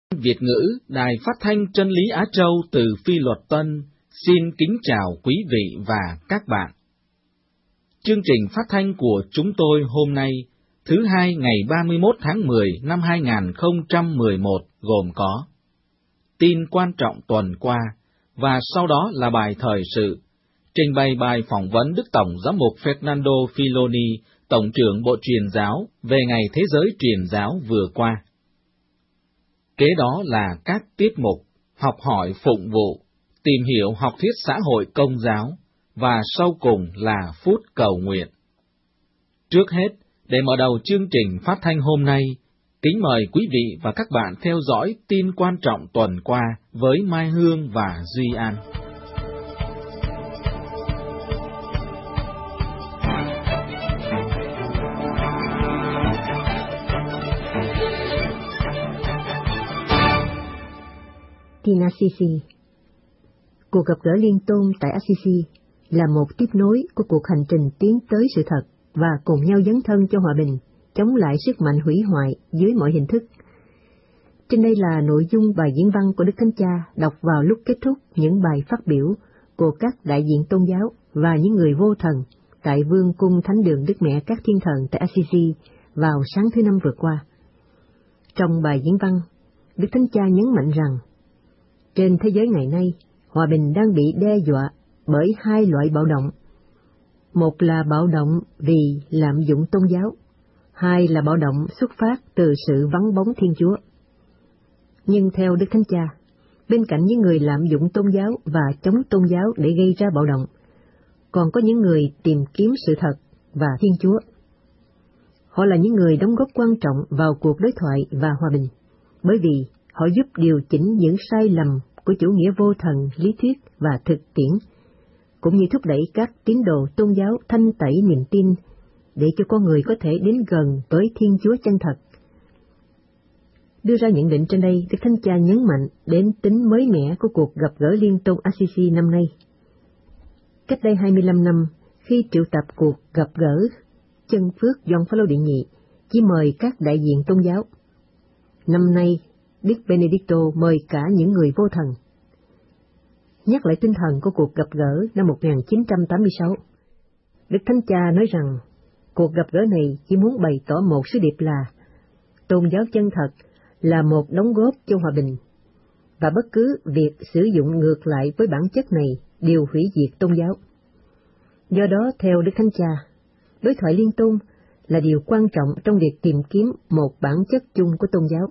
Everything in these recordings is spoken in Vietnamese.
Việt ngữ, Đài Phát thanh Chân lý Á Châu từ Phi Luật Tân, xin kính chào quý vị và các bạn. Chương trình phát thanh của chúng tôi hôm nay, thứ Hai ngày 31 tháng 10 năm 2011 gồm có tin quan trọng tuần qua, và sau đó là bài thời sự, trình bày bài phỏng vấn Đức Tổng Giám mục Fernando Filoni, Tổng trưởng Bộ Truyền giáo về Ngày Thế giới Truyền giáo vừa qua. Kế đó là các tiết mục, học hỏi phụng vụ, tìm hiểu học thuyết xã hội công giáo, và sau cùng là phút cầu nguyện. Trước hết, để mở đầu chương trình phát thanh hôm nay, kính mời quý vị và các bạn theo dõi tin quan trọng tuần qua với Mai Hương và Duy An. Tin Assisi. Cuộc gặp gỡ liên tôn tại Assisi là một tiếp nối của cuộc hành trình tiến tới sự thật và cùng nhau dấn thân cho hòa bình, chống lại sức mạnh hủy hoại dưới mọi hình thức. Trên đây là nội dung bài diễn văn của Đức Thánh Cha đọc vào lúc kết thúc những bài phát biểu của các đại diện tôn giáo và những người vô thần tại Vương cung Thánh đường Đức Mẹ các Thiên Thần tại Assisi vào sáng thứ Năm vừa qua. Trong bài diễn văn, Đức Thánh Cha nhấn mạnh rằng trên thế giới ngày nay, hòa bình đang bị đe dọa bởi hai loại bạo động. Một là bạo động vì lạm dụng tôn giáo, hai là bạo động xuất phát từ sự vắng bóng Thiên Chúa. Nhưng theo Đức Thánh Cha, bên cạnh những người lạm dụng tôn giáo và chống tôn giáo để gây ra bạo động, còn có những người tìm kiếm sự thật và Thiên Chúa. Họ là những người đóng góp quan trọng vào cuộc đối thoại và hòa bình, bởi vì họ giúp điều chỉnh những sai lầm của chủ nghĩa vô thần, lý thuyết và thực tiễn, cũng như thúc đẩy các tín đồ tôn giáo thanh tẩy niềm tin để cho con người có thể đến gần với Thiên Chúa chân thật. Đưa ra nhận định trên đây, Đức Thánh Cha nhấn mạnh đến tính mới mẻ của cuộc gặp gỡ liên tôn Assisi năm nay. Cách đây 25 năm, khi triệu tập cuộc gặp gỡ chân phước Gioan Phaolô đệ nhị chỉ mời các đại diện tôn giáo. Năm nay, Đức Benedicto mời cả những người vô thần. Nhắc lại tinh thần của cuộc gặp gỡ năm 1986, Đức Thánh Cha nói rằng cuộc gặp gỡ này chỉ muốn bày tỏ một sứ điệp là tôn giáo chân thật là một đóng góp cho hòa bình, và bất cứ việc sử dụng ngược lại với bản chất này đều hủy diệt tôn giáo. Do đó, theo Đức Thánh Cha, đối thoại liên tôn là điều quan trọng trong việc tìm kiếm một bản chất chung của tôn giáo.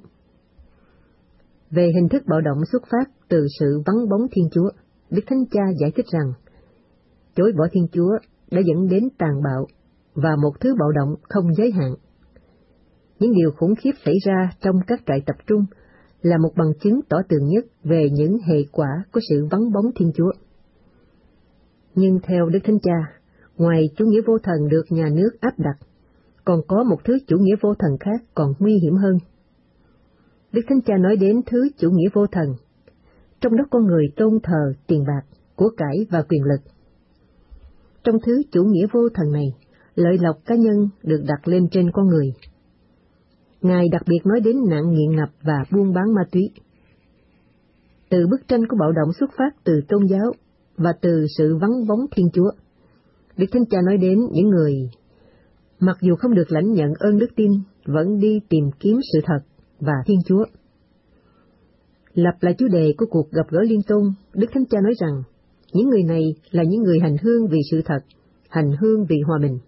Về hình thức bạo động xuất phát từ sự vắng bóng Thiên Chúa, Đức Thánh Cha giải thích rằng chối bỏ Thiên Chúa đã dẫn đến tàn bạo và một thứ bạo động không giới hạn. Những điều khủng khiếp xảy ra trong các trại tập trung là một bằng chứng tỏ tường nhất về những hệ quả của sự vắng bóng Thiên Chúa. Nhưng theo Đức Thánh Cha, ngoài chủ nghĩa vô thần được nhà nước áp đặt, còn có một thứ chủ nghĩa vô thần khác còn nguy hiểm hơn. Đức Thánh Cha nói đến thứ chủ nghĩa vô thần, trong đó con người tôn thờ tiền bạc, của cải và quyền lực. Trong thứ chủ nghĩa vô thần này, lợi lộc cá nhân được đặt lên trên con người. Ngài đặc biệt nói đến nạn nghiện ngập và buôn bán ma túy. Từ bức tranh của bạo động xuất phát từ tôn giáo và từ sự vắng bóng Thiên Chúa, Đức Thánh Cha nói đến những người mặc dù không được lãnh nhận ơn đức tin vẫn đi tìm kiếm sự thật và Thiên Chúa. Lặp lại chủ đề của cuộc gặp gỡ liên tôn, Đức Thánh Cha nói rằng những người này là những người hành hương vì sự thật, hành hương vì hòa bình.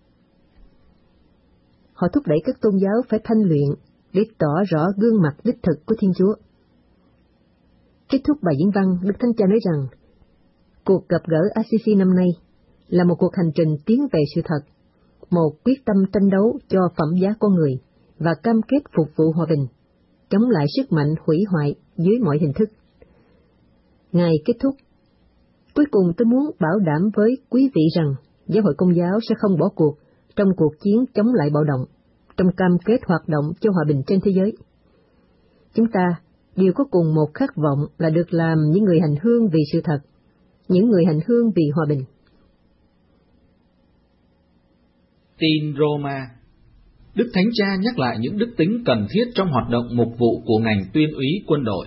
Họ thúc đẩy các tôn giáo phải thanh luyện để tỏ rõ gương mặt đích thực của Thiên Chúa. Kết thúc bài diễn văn, Đức Thánh Cha nói rằng cuộc gặp gỡ Assisi năm nay là một cuộc hành trình tiến về sự thật, một quyết tâm tranh đấu cho phẩm giá con người và cam kết phục vụ hòa bình, chống lại sức mạnh hủy hoại dưới mọi hình thức. Ngài kết thúc: cuối cùng tôi muốn bảo đảm với quý vị rằng Giáo hội Công giáo sẽ không bỏ cuộc trong cuộc chiến chống lại bạo động, trong cam kết hoạt động cho hòa bình trên thế giới. Chúng ta đều có cùng một khát vọng là được làm những người hành hương vì sự thật, những người hành hương vì hòa bình. Tin Roma. Đức Thánh Cha nhắc lại những đức tính cần thiết trong hoạt động mục vụ của ngành tuyên úy quân đội.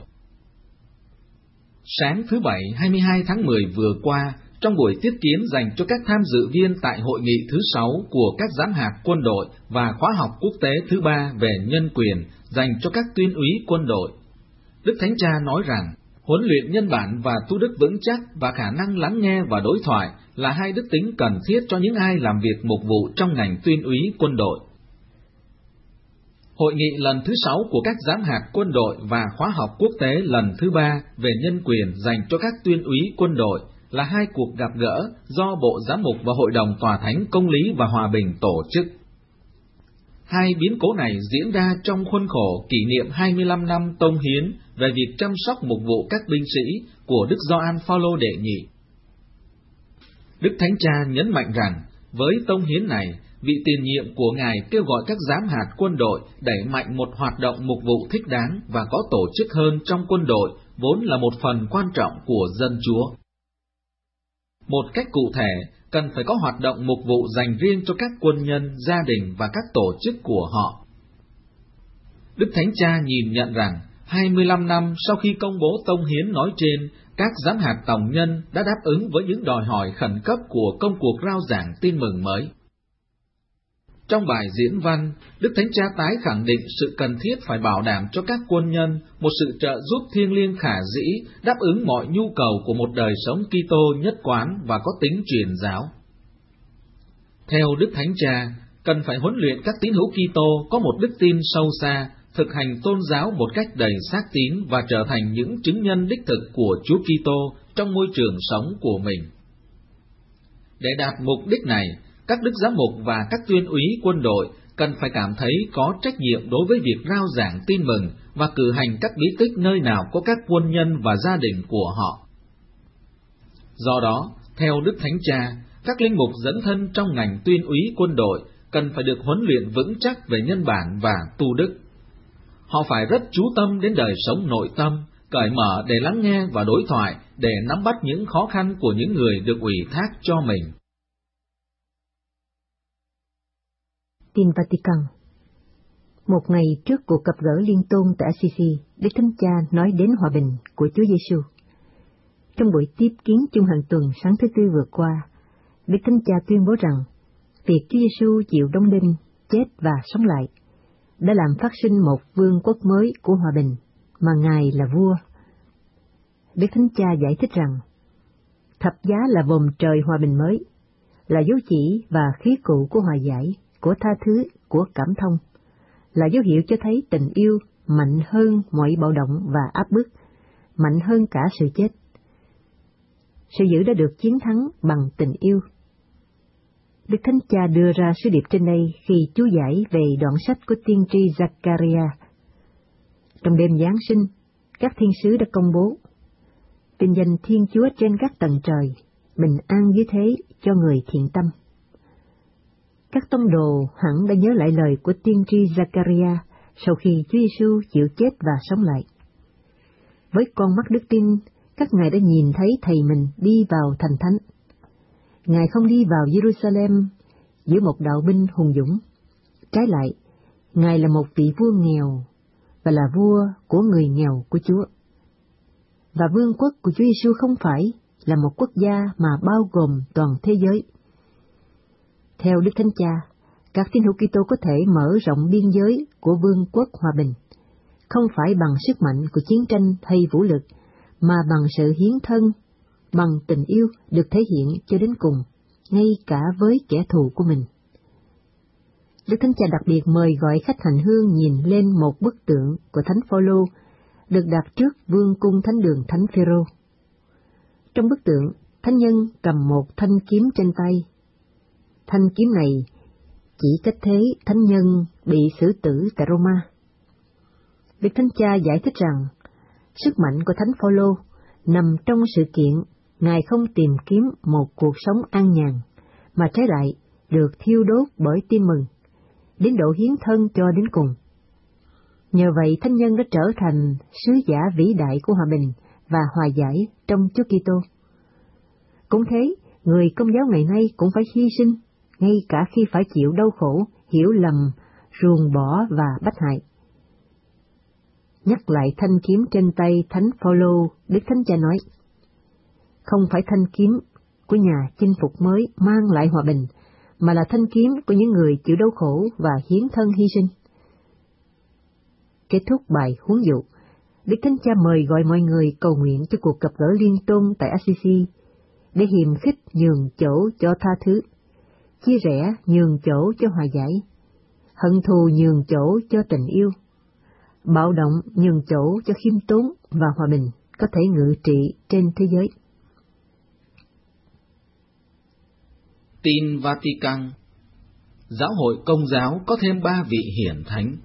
Sáng thứ Bảy 22 tháng 10 vừa qua, trong buổi tiếp kiến dành cho các tham dự viên tại hội nghị thứ 6 của các giám hạt quân đội và khóa học quốc tế thứ 3 về nhân quyền dành cho các tuyên úy quân đội, Đức Thánh Cha nói rằng, huấn luyện nhân bản và tu đức vững chắc và khả năng lắng nghe và đối thoại là hai đức tính cần thiết cho những ai làm việc mục vụ trong ngành tuyên úy quân đội. Hội nghị lần thứ 6 của các giám hạt quân đội và khóa học quốc tế lần thứ 3 về nhân quyền dành cho các tuyên úy quân đội là hai cuộc gặp gỡ do Bộ Giám mục và Hội đồng Tòa Thánh Công lý và Hòa bình tổ chức. Hai biến cố này diễn ra trong khuôn khổ kỷ niệm 25 năm tông hiến về việc chăm sóc mục vụ các binh sĩ của Đức Gioan Phaolô đệ nhị. Đức Thánh Cha nhấn mạnh rằng, với tông hiến này, vị tiền nhiệm của Ngài kêu gọi các giám hạt quân đội đẩy mạnh một hoạt động mục vụ thích đáng và có tổ chức hơn trong quân đội, vốn là một phần quan trọng của dân Chúa. Một cách cụ thể, cần phải có hoạt động mục vụ dành riêng cho các quân nhân, gia đình và các tổ chức của họ. Đức Thánh Cha nhìn nhận rằng, 25 năm sau khi công bố tông hiến nói trên, các giám hạt tòng nhân đã đáp ứng với những đòi hỏi khẩn cấp của công cuộc rao giảng tin mừng mới. Trong bài diễn văn, Đức Thánh Cha tái khẳng định sự cần thiết phải bảo đảm cho các quân nhân một sự trợ giúp thiêng liêng khả dĩ, đáp ứng mọi nhu cầu của một đời sống Kitô nhất quán và có tính truyền giáo. Theo Đức Thánh Cha, cần phải huấn luyện các tín hữu Kitô có một đức tin sâu xa, thực hành tôn giáo một cách đầy xác tín và trở thành những chứng nhân đích thực của Chúa Kitô trong môi trường sống của mình. Để đạt mục đích này, các đức giám mục và các tuyên úy quân đội cần phải cảm thấy có trách nhiệm đối với việc rao giảng tin mừng và cử hành các bí tích nơi nào có các quân nhân và gia đình của họ. Do đó, theo Đức Thánh Cha, các linh mục dẫn thân trong ngành tuyên úy quân đội cần phải được huấn luyện vững chắc về nhân bản và tu đức. Họ phải rất chú tâm đến đời sống nội tâm, cởi mở để lắng nghe và đối thoại, để nắm bắt những khó khăn của những người được ủy thác cho mình. Tin Vatican. Một ngày trước cuộc gặp gỡ liên tôn tại Assisi, Đức Thánh Cha nói đến hòa bình của Chúa Giêsu. Trong buổi tiếp kiến chung hàng tuần sáng thứ Tư vừa qua, Đức Thánh Cha tuyên bố rằng việc Chúa Giêsu chịu đóng đinh, chết và sống lại đã làm phát sinh một vương quốc mới của hòa bình, mà Ngài là vua. Đức Thánh Cha giải thích rằng thập giá là vòm trời hòa bình mới, là dấu chỉ và khí cụ của hòa giải, của tha thứ, của cảm thông, là dấu hiệu cho thấy tình yêu mạnh hơn mọi bạo động và áp bức, mạnh hơn cả sự chết. Sự dữ đã được chiến thắng bằng tình yêu. Đức Thánh Cha đưa ra sứ điệp trên đây khi chú giải về đoạn sách của tiên tri Zakaria. Trong đêm Giáng sinh, các thiên sứ đã công bố: vinh danh Thiên Chúa trên các tầng trời, bình an dưới thế cho người thiện tâm. Các tông đồ hẳn đã nhớ lại lời của tiên tri Zakaria sau khi Chúa Giêsu chịu chết và sống lại. Với con mắt đức tin, các ngài đã nhìn thấy Thầy mình đi vào thành thánh. Ngài không đi vào Jerusalem giữa một đạo binh hùng dũng. Trái lại, Ngài là một vị vua nghèo và là vua của người nghèo của Chúa. Và vương quốc của Chúa Giêsu không phải là một quốc gia mà bao gồm toàn thế giới. Theo Đức Thánh Cha, các tín hữu Kitô có thể mở rộng biên giới của vương quốc hòa bình, không phải bằng sức mạnh của chiến tranh hay vũ lực, mà bằng sự hiến thân, bằng tình yêu được thể hiện cho đến cùng, ngay cả với kẻ thù của mình. Đức Thánh Cha đặc biệt mời gọi khách hành hương nhìn lên một bức tượng của Thánh Phaolô được đặt trước vương cung thánh đường Thánh Phêrô. Trong bức tượng, thánh nhân cầm một thanh kiếm trên tay. Thanh kiếm này chỉ cách thế thánh nhân bị xử tử tại Roma. Đức Thánh Cha giải thích rằng sức mạnh của Thánh Phaolô nằm trong sự kiện Ngài không tìm kiếm một cuộc sống an nhàn, mà trái lại được thiêu đốt bởi tin mừng, đến độ hiến thân cho đến cùng. Nhờ vậy, thánh nhân đã trở thành sứ giả vĩ đại của hòa bình và hòa giải trong Chúa Kitô. Cũng thế, người Công giáo ngày nay cũng phải hy sinh, ngay cả khi phải chịu đau khổ, hiểu lầm, ruồng bỏ và bắt hại. Nhắc lại thanh kiếm trên tay Thánh Phaolô, Đức Thánh Cha nói: không phải thanh kiếm của nhà chinh phục mới mang lại hòa bình, mà là thanh kiếm của những người chịu đau khổ và hiến thân hy sinh. Kết thúc bài huấn dụ, Đức Thánh Cha mời gọi mọi người cầu nguyện cho cuộc gặp gỡ liên tôn tại Assisi, để hiềm khích nhường chỗ cho tha thứ, chia rẽ nhường chỗ cho hòa giải, hận thù nhường chỗ cho tình yêu, bạo động nhường chỗ cho khiêm tốn và hòa bình có thể ngự trị trên thế giới. Tin Vatican. Giáo hội Công giáo có thêm 3 vị hiển thánh.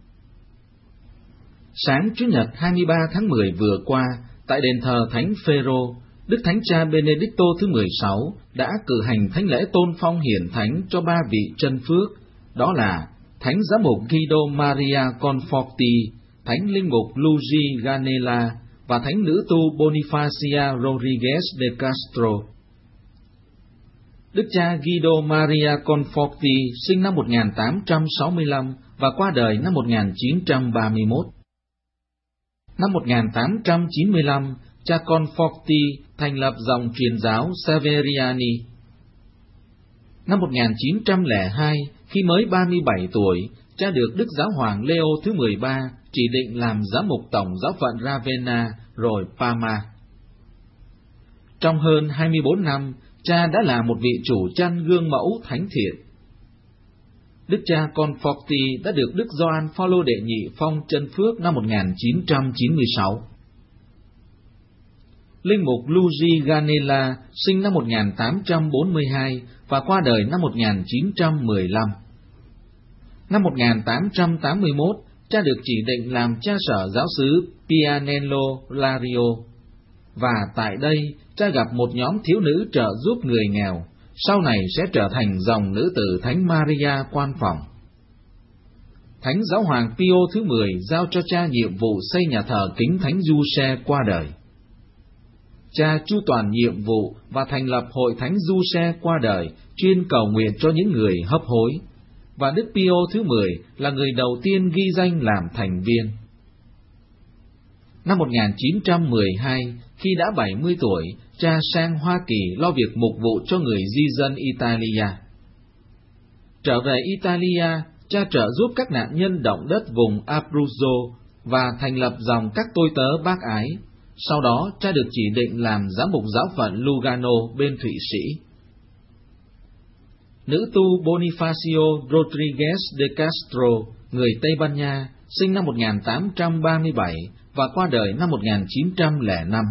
Sáng Chủ nhật 23 tháng 10 vừa qua, tại đền thờ Thánh Phêrô, Đức Thánh Cha Benedicto thứ 16 đã cử hành thánh lễ tôn phong hiển thánh cho 3 vị chân phước, đó là Thánh Giám mục Guido Maria Conforti, Thánh Linh mục Luigi Ganella và Thánh nữ tu Bonifacia Rodriguez de Castro. Đức cha Guido Maria Conforti sinh năm 1865 và qua đời năm 1931. Năm 1895, cha Conforti thành lập dòng truyền giáo Severiani. Năm 1902, khi mới 37 tuổi, cha được Đức Giáo hoàng Leo thứ 13 chỉ định làm giám mục tổng giáo phận Ravenna rồi Parma. Trong hơn 24 năm, cha đã là một vị chủ chăn gương mẫu thánh thiện. Đức cha Conforti đã được Đức Gioan Phaolô đệ nhị phong chân phước năm 1996. Linh mục Luigi Ganella sinh năm 1842 và qua đời năm 1915. Năm 1881, cha được chỉ định làm cha sở giáo xứ Pianello Lario, và tại đây cha gặp một nhóm thiếu nữ trợ giúp người nghèo, sau này sẽ trở thành dòng nữ tử Thánh Maria Quan Phòng. Thánh Giáo hoàng Pio thứ 10 giao cho cha nhiệm vụ xây nhà thờ kính Thánh Giuse qua đời. Cha chu toàn nhiệm vụ và thành lập hội Thánh Giuse qua đời, chuyên cầu nguyện cho những người hấp hối, và Đức Pio thứ 10 là người đầu tiên ghi danh làm thành viên. Năm 1912, khi đã 70 tuổi, cha sang Hoa Kỳ lo việc mục vụ cho người di dân Italia. Trở về Italia, cha trợ giúp các nạn nhân động đất vùng Abruzzo và thành lập dòng các tôi tớ bác ái. Sau đó, cha được chỉ định làm giám mục giáo phận Lugano bên Thụy Sĩ. Nữ tu Bonifacio Rodriguez de Castro, người Tây Ban Nha, sinh năm 1837 và qua đời năm 1905.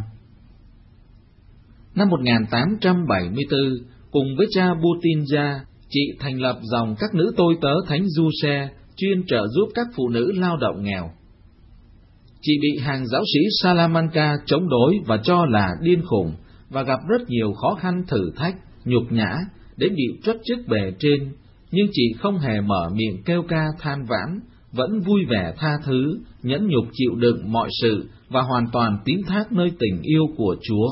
Năm 1874, cùng với cha Butinja, chị thành lập dòng các nữ tôi tớ Thánh Giuse, chuyên trợ giúp các phụ nữ lao động nghèo. Chị bị hàng giáo sĩ Salamanca chống đối và cho là điên khùng, và gặp rất nhiều khó khăn thử thách, nhục nhã, đến bị truất chức bề trên, nhưng chị không hề mở miệng kêu ca than vãn, vẫn vui vẻ tha thứ, nhẫn nhục chịu đựng mọi sự và hoàn toàn tín thác nơi tình yêu của Chúa.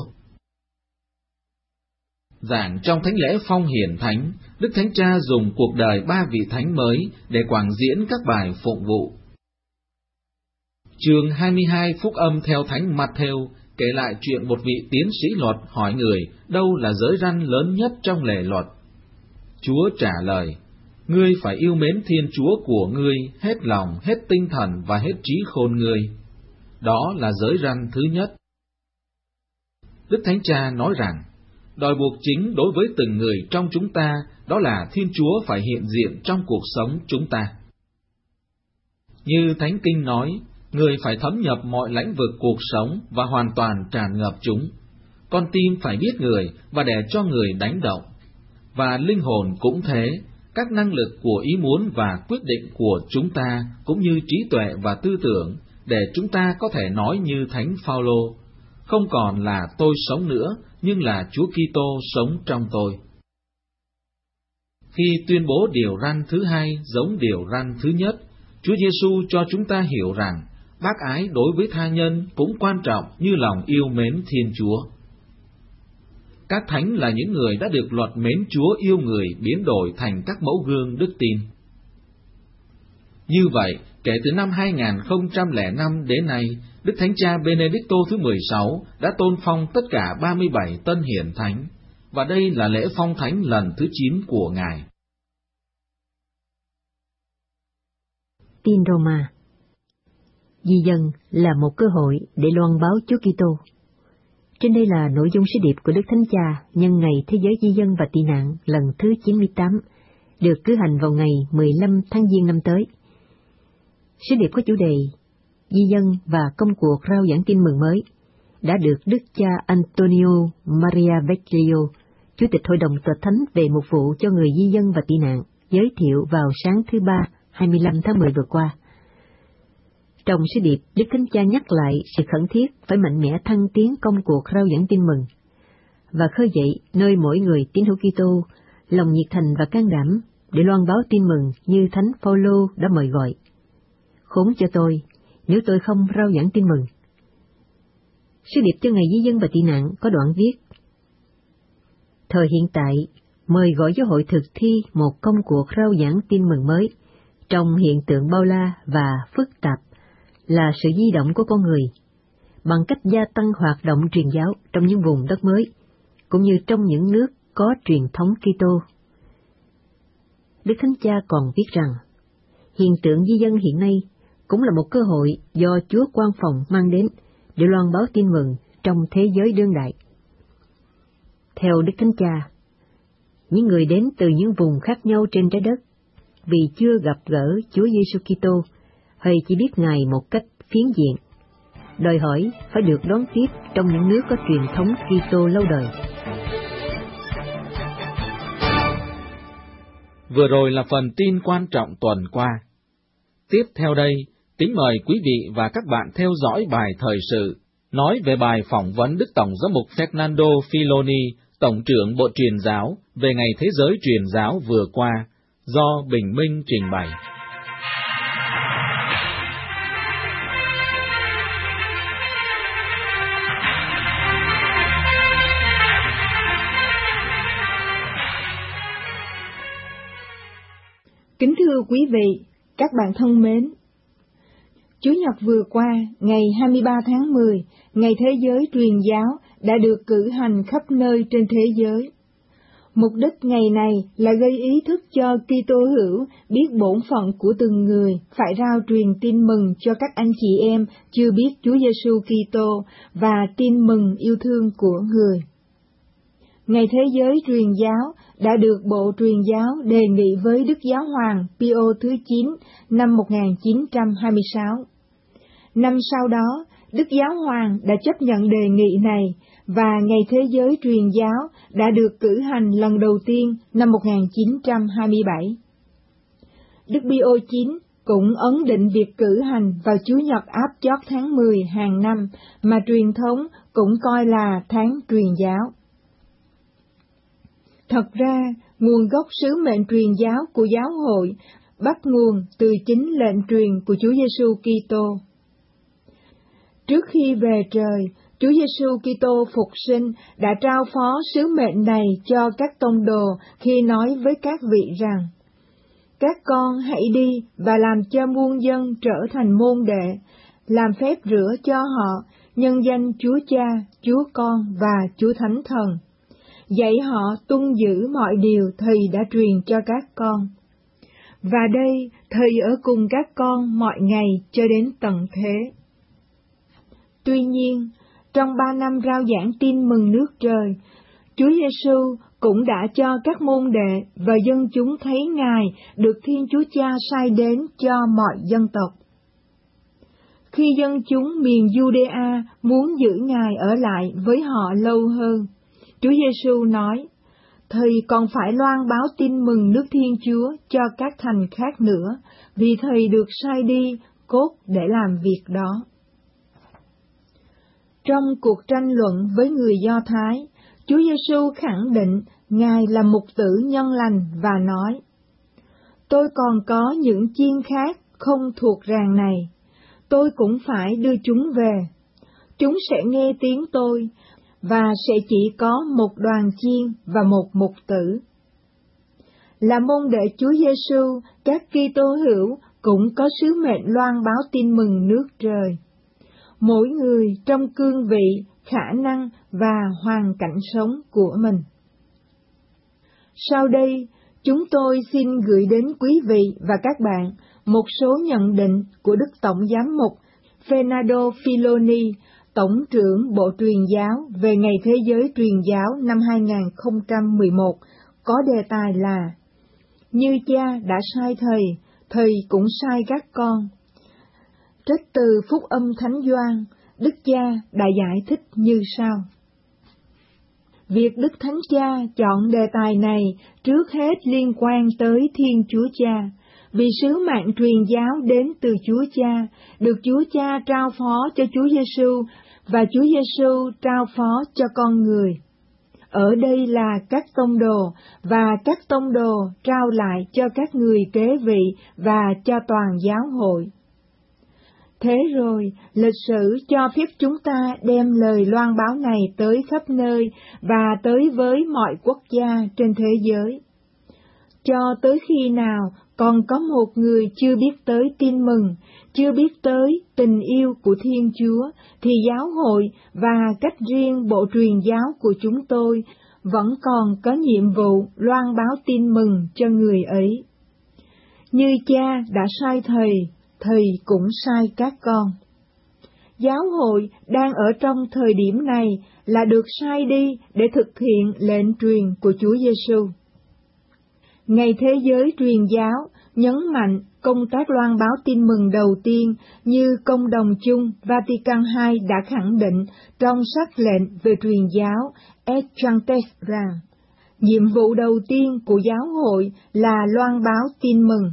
Giảng trong thánh lễ phong hiển thánh, Đức Thánh Cha dùng cuộc đời 3 vị thánh mới để quảng diễn các bài phụng vụ. Chương 22 Phúc âm theo Thánh Matthew kể lại chuyện một vị tiến sĩ luật hỏi người đâu là giới răn lớn nhất trong lề luật. Chúa trả lời: ngươi phải yêu mến Thiên Chúa của ngươi hết lòng, hết tinh thần và hết trí khôn ngươi. Đó là giới răn thứ nhất. Đức Thánh Cha nói rằng, đòi buộc chính đối với từng người trong chúng ta đó là Thiên Chúa phải hiện diện trong cuộc sống chúng ta. Như Thánh Kinh nói, người phải thấm nhập mọi lãnh vực cuộc sống và hoàn toàn tràn ngập chúng. Con tim phải biết người và để cho người đánh động. Và linh hồn cũng thế, các năng lực của ý muốn và quyết định của chúng ta cũng như trí tuệ và tư tưởng, để chúng ta có thể nói như Thánh Phaolô: không còn là tôi sống nữa, nhưng là Chúa Kitô sống trong tôi. Khi tuyên bố điều răn thứ hai giống điều răn thứ nhất, Chúa Giêsu cho chúng ta hiểu rằng bác ái đối với tha nhân cũng quan trọng như lòng yêu mến Thiên Chúa. Các thánh là những người đã được luật mến Chúa yêu người biến đổi thành các mẫu gương đức tin. Như vậy, kể từ năm 2005 đến nay, Đức Thánh Cha Benedicto thứ 16 đã tôn phong tất cả 37 tân hiển thánh, và đây là lễ phong thánh lần thứ 9 của Ngài. Tin Roma. Di dân là một cơ hội để loan báo Chúa Kitô. Trên đây là nội dung sứ điệp của Đức Thánh Cha nhân ngày Thế giới di dân và tị nạn lần thứ 98, được cử hành vào ngày 15 tháng Giêng năm tới. Sứ điệp có chủ đề Di dân và công cuộc rao giảng tin mừng mới đã được Đức cha Antonio Maria Vecchio, Chủ tịch Hội đồng Tòa Thánh về mục vụ cho người di dân và tị nạn, giới thiệu vào sáng thứ Ba, 25 tháng 10 vừa qua. Trong sứ điệp, Đức Thánh Cha nhắc lại sự khẩn thiết phải mạnh mẽ thăng tiến công cuộc rao giảng tin mừng và khơi dậy nơi mỗi người tín hữu Kitô lòng nhiệt thành và can đảm để loan báo tin mừng như Thánh Phaolô đã mời gọi. Khốn cho tôi nếu tôi không rao giảng tin mừng. Sứ điệp cho ngày di dân và tị nạn có đoạn viết: Thời hiện tại mời gọi giáo hội thực thi một công cuộc rao giảng tin mừng mới trong hiện tượng bao la và phức tạp là sự di động của con người, bằng cách gia tăng hoạt động truyền giáo trong những vùng đất mới, cũng như trong những nước có truyền thống Kitô. Đức Thánh Cha còn viết rằng, hiện tượng di dân hiện nay cũng là một cơ hội do Chúa Quan Phòng mang đến để loan báo tin mừng trong thế giới đương đại. Theo Đức Thánh Cha, những người đến từ những vùng khác nhau trên trái đất vì chưa gặp gỡ Chúa Giêsu Kitô hay chỉ biết Ngài một cách phiến diện, đòi hỏi phải được đón tiếp trong những nước có truyền thống Kitô lâu đời. Vừa rồi là phần tin quan trọng tuần qua. Tiếp theo đây, kính mời quý vị và các bạn theo dõi bài thời sự, nói về bài phỏng vấn Đức Tổng giám mục Fernando Filoni, Tổng trưởng Bộ Truyền giáo, về Ngày Thế giới Truyền giáo vừa qua, do Bình Minh trình bày. Kính thưa quý vị, các bạn thân mến, Chủ nhật vừa qua, ngày 23 tháng 10, Ngày Thế giới Truyền giáo đã được cử hành khắp nơi trên thế giới. Mục đích ngày này là gây ý thức cho Kitô hữu biết bổn phận của từng người phải rao truyền tin mừng cho các anh chị em chưa biết Chúa Giêsu Kitô và tin mừng yêu thương của người. Ngày Thế giới Truyền giáo đã được Bộ Truyền giáo đề nghị với Đức Giáo hoàng Pio thứ 9 năm 1926. Năm sau đó, Đức Giáo hoàng đã chấp nhận đề nghị này và Ngày Thế giới Truyền giáo đã được cử hành lần đầu tiên năm 1927. Đức Pio 9 cũng ấn định việc cử hành vào Chủ nhật áp chót tháng 10 hàng năm mà truyền thống cũng coi là tháng truyền giáo. Thật ra, nguồn gốc sứ mệnh truyền giáo của giáo hội bắt nguồn từ chính lệnh truyền của Chúa Giêsu Kitô. Trước khi về trời, Chúa Giêsu Kitô phục sinh đã trao phó sứ mệnh này cho các tông đồ khi nói với các vị rằng: Các con hãy đi và làm cho muôn dân trở thành môn đệ, làm phép rửa cho họ nhân danh Chúa Cha, Chúa Con và Chúa Thánh Thần. Dạy họ tuân giữ mọi điều Thầy đã truyền cho các con. Và đây, Thầy ở cùng các con mọi ngày cho đến tận thế. Tuy nhiên, trong 3 năm rao giảng tin mừng nước trời, Chúa Giêsu cũng đã cho các môn đệ và dân chúng thấy Ngài được Thiên Chúa Cha sai đến cho mọi dân tộc. Khi dân chúng miền Giu-đê-a muốn giữ Ngài ở lại với họ lâu hơn, Chúa Giêsu nói: Thầy còn phải loan báo tin mừng nước Thiên Chúa cho các thành khác nữa, vì Thầy được sai đi cốt để làm việc đó. Trong cuộc tranh luận với người Do Thái, Chúa Giêsu khẳng định Ngài là mục tử nhân lành và nói: Tôi còn có những chiên khác không thuộc ràng này, tôi cũng phải đưa chúng về. Chúng sẽ nghe tiếng tôi, và sẽ chỉ có một đoàn chiên và một mục tử. Là môn đệ Chúa Giêsu, các Kitô hữu cũng có sứ mệnh loan báo tin mừng nước trời. Mỗi người trong cương vị, khả năng và hoàn cảnh sống của mình. Sau đây, chúng tôi xin gửi đến quý vị và các bạn một số nhận định của Đức Tổng Giám mục Fernando Filoni, Tổng trưởng Bộ Truyền giáo về Ngày Thế giới Truyền giáo năm 2011, có đề tài là Như cha đã sai thầy, thầy cũng sai các con. Trích từ Phúc âm Thánh Gioan, Đức Cha đã giải thích như sau. Việc Đức Thánh Cha chọn đề tài này trước hết liên quan tới Thiên Chúa Cha, vì sứ mạng truyền giáo đến từ Chúa Cha, được Chúa Cha trao phó cho Chúa Giêsu và Chúa Giêsu trao phó cho con người. Ở đây là các tông đồ, và các tông đồ trao lại cho các người kế vị và cho toàn giáo hội. Thế rồi, lịch sử cho phép chúng ta đem lời loan báo này tới khắp nơi và tới với mọi quốc gia trên thế giới. Cho tới khi nào còn có một người chưa biết tới tin mừng, chưa biết tới tình yêu của Thiên Chúa, thì giáo hội và cách riêng Bộ Truyền giáo của chúng tôi vẫn còn có nhiệm vụ loan báo tin mừng cho người ấy. Như cha đã sai thầy, thầy cũng sai các con. Giáo hội đang ở trong thời điểm này là được sai đi để thực hiện lệnh truyền của Chúa Giêsu. Ngày Thế giới Truyền giáo nhấn mạnh công tác loan báo tin mừng đầu tiên như Công đồng chung Vatican II đã khẳng định trong sắc lệnh về truyền giáo Et Sanctes rằng nhiệm vụ đầu tiên của giáo hội là loan báo tin mừng.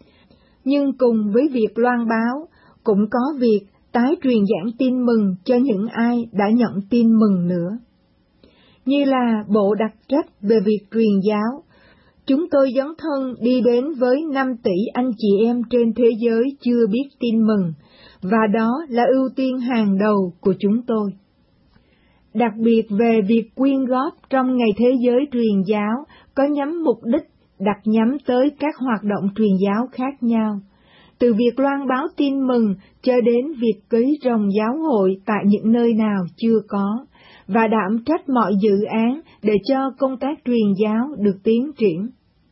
Nhưng cùng với việc loan báo, cũng có việc tái truyền giảng tin mừng cho những ai đã nhận tin mừng nữa. Như là bộ đặc trách về việc truyền giáo, chúng tôi dấn thân đi đến với 5 tỷ anh chị em trên thế giới chưa biết tin mừng, và đó là ưu tiên hàng đầu của chúng tôi. Đặc biệt về việc quyên góp trong Ngày Thế giới Truyền giáo có nhắm mục đích đặt nhắm tới các hoạt động truyền giáo khác nhau, từ việc loan báo tin mừng cho đến việc cấy rồng giáo hội tại những nơi nào chưa có, và đảm trách mọi dự án để cho công tác truyền giáo được tiến triển.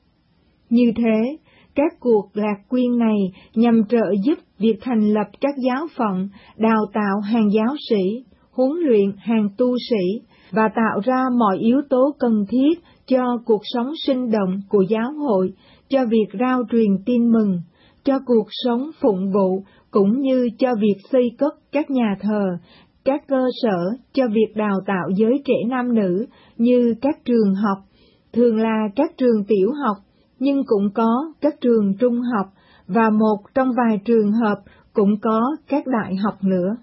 Như thế, các cuộc lạc quyên này nhằm trợ giúp việc thành lập các giáo phận, đào tạo hàng giáo sĩ, huấn luyện hàng tu sĩ, và tạo ra mọi yếu tố cần thiết cho cuộc sống sinh động của giáo hội, cho việc rao truyền tin mừng, cho cuộc sống phụng vụ, cũng như cho việc xây cất các nhà thờ, các cơ sở cho việc đào tạo giới trẻ nam nữ như các trường học, thường là các trường tiểu học, nhưng cũng có các trường trung học, và một trong vài trường hợp cũng có các đại học nữa.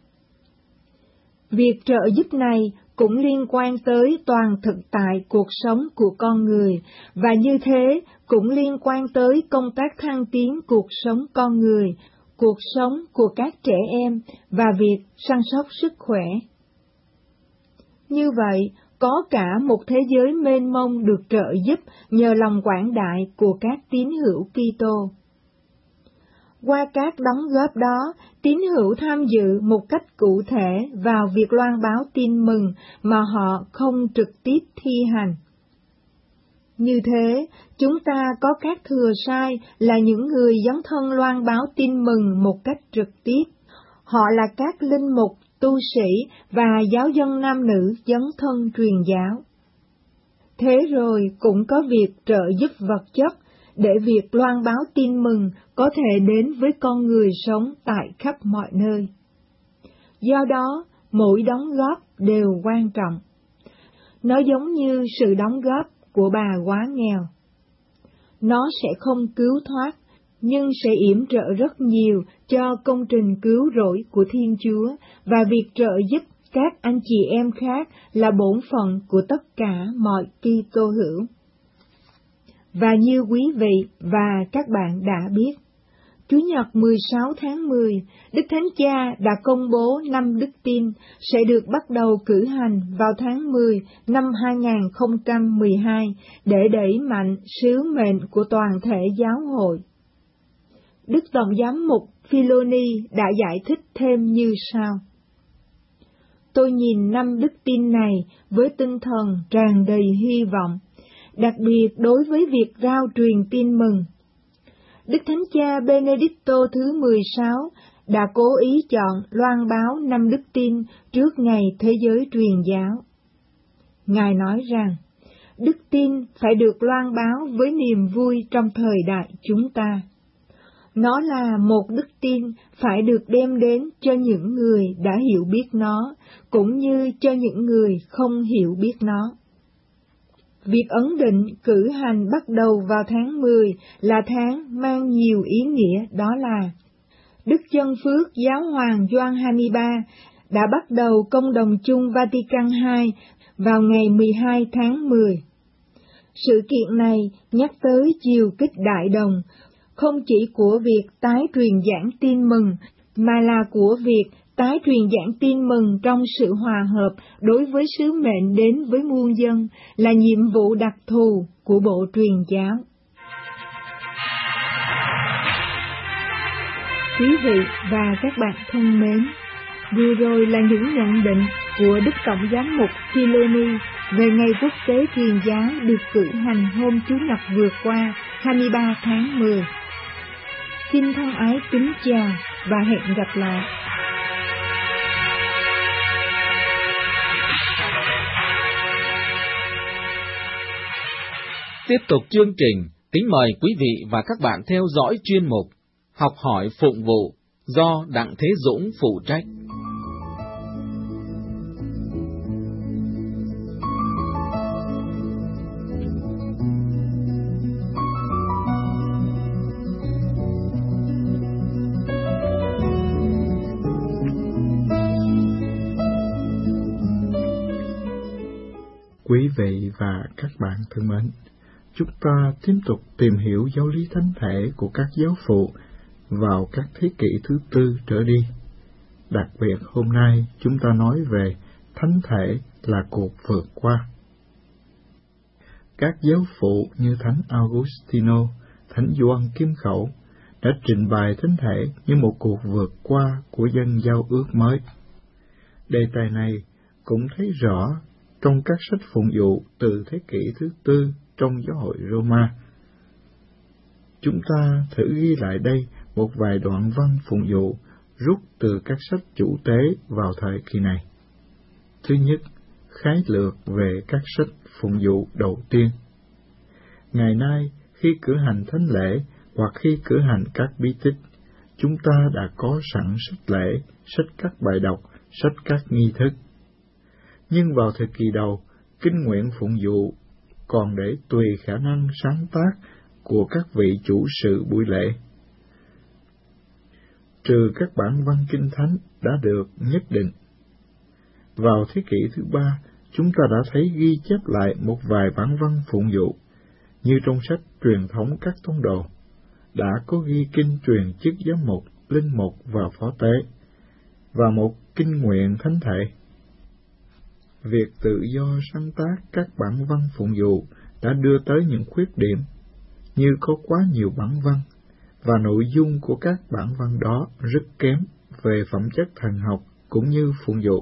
Việc trợ giúp này cũng liên quan tới toàn thực tại cuộc sống của con người, và như thế cũng liên quan tới công tác thăng tiến cuộc sống con người, cuộc sống của các trẻ em và việc săn sóc sức khỏe. Như vậy, có cả một thế giới mênh mông được trợ giúp nhờ lòng quảng đại của các tín hữu Kitô. Qua các đóng góp đó, tín hữu tham dự một cách cụ thể vào việc loan báo tin mừng mà họ không trực tiếp thi hành. Như thế, chúng ta có các thừa sai là những người dấn thân loan báo tin mừng một cách trực tiếp. Họ là các linh mục, tu sĩ và giáo dân nam nữ dấn thân truyền giáo. Thế rồi cũng có việc trợ giúp vật chất, để việc loan báo tin mừng có thể đến với con người sống tại khắp mọi nơi. Do đó, mỗi đóng góp đều quan trọng. Nó giống như sự đóng góp của bà quá nghèo. Nó sẽ không cứu thoát, nhưng sẽ yểm trợ rất nhiều cho công trình cứu rỗi của Thiên Chúa, và việc trợ giúp các anh chị em khác là bổn phận của tất cả mọi Kitô hữu. Và như quý vị và các bạn đã biết, Chủ nhật 16 tháng 10, Đức Thánh Cha đã công bố năm đức tin sẽ được bắt đầu cử hành vào tháng 10 năm 2012 để đẩy mạnh sứ mệnh của toàn thể giáo hội. Đức Tổng giám mục Philoni đã giải thích thêm như sau. Tôi nhìn 5 đức tin này với tinh thần tràn đầy hy vọng, đặc biệt đối với việc rao truyền tin mừng. Đức Thánh Cha Benedicto thứ 16 đã cố ý chọn loan báo 5 đức tin trước ngày thế giới truyền giáo. Ngài nói rằng, đức tin phải được loan báo với niềm vui trong thời đại chúng ta. Nó là một đức tin phải được đem đến cho những người đã hiểu biết nó, cũng như cho những người không hiểu biết nó. Việc ấn định cử hành bắt đầu vào tháng 10 là tháng mang nhiều ý nghĩa, đó là Đức Chân Phước Giáo hoàng Gioan 23 đã bắt đầu công đồng chung Vatican II vào ngày 12 tháng 10. Sự kiện này nhắc tới chiều kích đại đồng, không chỉ của việc tái truyền giảng tin mừng, mà là của việc tái truyền giảng tin mừng trong sự hòa hợp đối với sứ mệnh đến với muôn dân, là nhiệm vụ đặc thù của Bộ Truyền giáo. Quý vị và các bạn thân mến, vừa rồi là những nhận định của Đức Tổng giám mục Philoni về Ngày Quốc tế Truyền giáo được cử hành hôm Chủ nhật vừa qua, 23 tháng 10. Xin thân ái kính chào và hẹn gặp lại. Tiếp tục chương trình, kính mời quý vị và các bạn theo dõi chuyên mục Học hỏi phụng vụ do Đặng Thế Dũng phụ trách. Quý vị và các bạn thân mến, chúng ta tiếp tục tìm hiểu giáo lý thánh thể của các giáo phụ vào các thế kỷ thứ 4 trở đi. Đặc biệt hôm nay chúng ta nói về thánh thể là cuộc vượt qua. Các giáo phụ như Thánh Augustino, Thánh Gioan Kim Khẩu đã trình bày thánh thể như một cuộc vượt qua của dân giao ước mới. Đề tài này cũng thấy rõ trong các sách phụng vụ từ thế kỷ thứ 4 trong giáo hội Roma. Chúng ta thử ghi lại đây một vài đoạn văn phụng vụ rút từ các sách chủ tế vào thời kỳ này. Thứ nhất, khái lược về các sách phụng vụ đầu tiên. Ngày nay, khi cử hành thánh lễ hoặc khi cử hành các bí tích, chúng ta đã có sẵn sách lễ, sách các bài đọc, sách các nghi thức. Nhưng vào thời kỳ đầu, kinh nguyện phụng vụ còn để tùy khả năng sáng tác của các vị chủ sự buổi lễ. Trừ các bản văn kinh thánh đã được nhất định. Vào thế kỷ thứ 3, chúng ta đã thấy ghi chép lại một vài bản văn phụng vụ, như trong sách truyền thống các tông đồ, đã có ghi kinh truyền chức giám mục, linh mục và phó tế, và một kinh nguyện thánh thể. Việc tự do sáng tác các bản văn phụng vụ đã đưa tới những khuyết điểm, như có quá nhiều bản văn, và nội dung của các bản văn đó rất kém về phẩm chất thần học cũng như phụng vụ.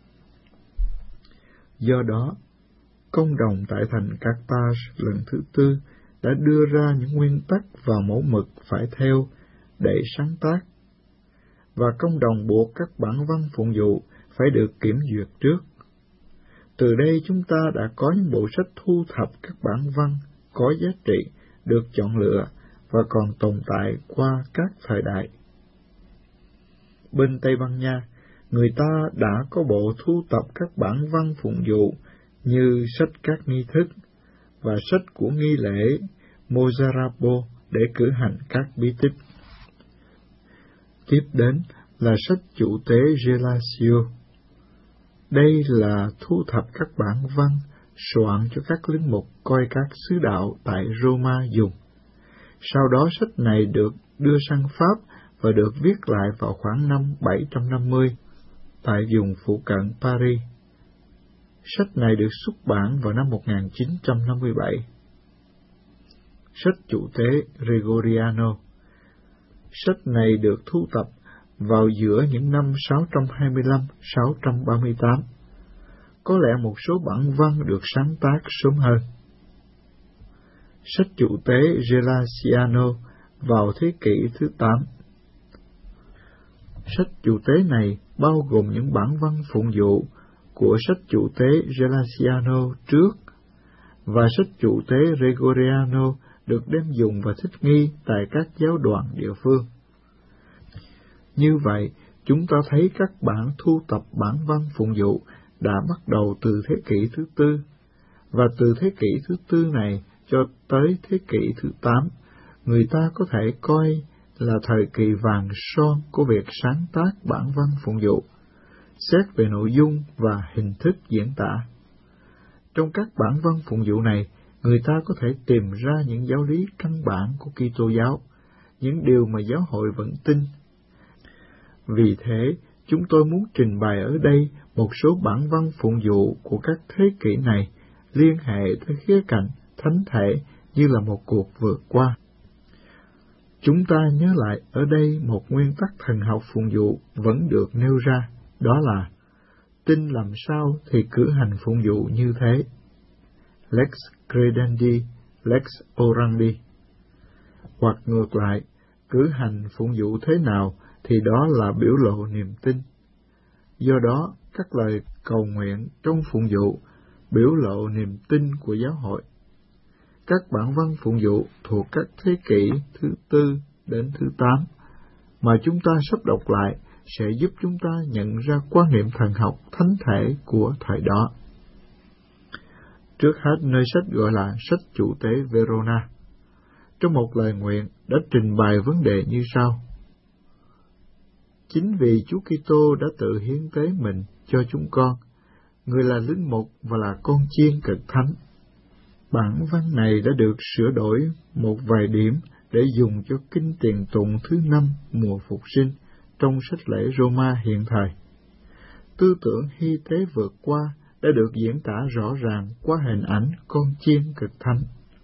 Do đó, công đồng tại thành Carthage lần thứ 4 đã đưa ra những nguyên tắc và mẫu mực phải theo để sáng tác, và công đồng buộc các bản văn phụng vụ phải được kiểm duyệt trước. Từ đây chúng ta đã có những bộ sách thu thập các bản văn có giá trị được chọn lựa và còn tồn tại qua các thời đại. Bên Tây Ban Nha, người ta đã có bộ thu tập các bản văn phụng vụ như sách các nghi thức và sách của nghi lễ Mozarapo để cử hành các bí tích. Tiếp đến là sách chủ tế Gelasio. Đây là thu thập các bản văn soạn cho các linh mục coi các sứ đạo tại Roma dùng. Sau đó sách này được đưa sang Pháp và được viết lại vào khoảng năm 750 tại vùng phụ cận Paris. Sách này được xuất bản vào năm 1957. Sách chủ tế Gregoriano. Sách này được thu tập vào giữa những năm 625-638. Có lẽ một số bản văn được sáng tác sớm hơn. Sách Chủ tế Gelasiano vào thế kỷ thứ 8. Sách Chủ tế này bao gồm những bản văn phụng dụ của sách Chủ tế Gelasiano trước, và sách Chủ tế Gregoriano được đem dùng và thích nghi tại các giáo đoàn địa phương. Như vậy, chúng ta thấy các bản thu tập bản văn phụng dụ đã bắt đầu từ thế kỷ thứ 4, và từ thế kỷ thứ 4 này cho tới thế kỷ thứ 8, người ta có thể coi là thời kỳ vàng son của việc sáng tác bản văn phụng dụ, xét về nội dung và hình thức diễn tả. Trong các bản văn phụng dụ này, người ta có thể tìm ra những giáo lý căn bản của Kitô giáo, những điều mà giáo hội vẫn tin. Vì thế, chúng tôi muốn trình bày ở đây một số bản văn phụng dụ của các thế kỷ này liên hệ tới khía cạnh thánh thể như là một cuộc vượt qua. Chúng ta nhớ lại ở đây một nguyên tắc thần học phụng dụ vẫn được nêu ra, đó là tin làm sao thì cử hành phụng dụ như thế. Lex credendi, lex orandi. Hoặc ngược lại, cử hành phụng dụ thế nào thì đó là biểu lộ niềm tin. Do đó, các lời cầu nguyện trong phụng dụ biểu lộ niềm tin của giáo hội. Các bản văn phụng dụ thuộc các thế kỷ thứ 4 đến thứ 8 mà chúng ta sắp đọc lại sẽ giúp chúng ta nhận ra quan niệm thần học thánh thể của thời đó. Trước hết, nơi sách gọi là sách Chủ tế Verona, trong một lời nguyện đã trình bày vấn đề như sau: Chính vì Chúa Kitô đã tự hiến tế mình cho chúng con, người là linh mục và là con chiên cực thánh. Bản văn này đã được sửa đổi một vài điểm để dùng cho kinh tiền tụng thứ 5 mùa Phục sinh trong sách lễ Roma hiện thời. Tư tưởng hy tế vượt qua đã được diễn tả rõ ràng qua hình ảnh con chiên cực thánh.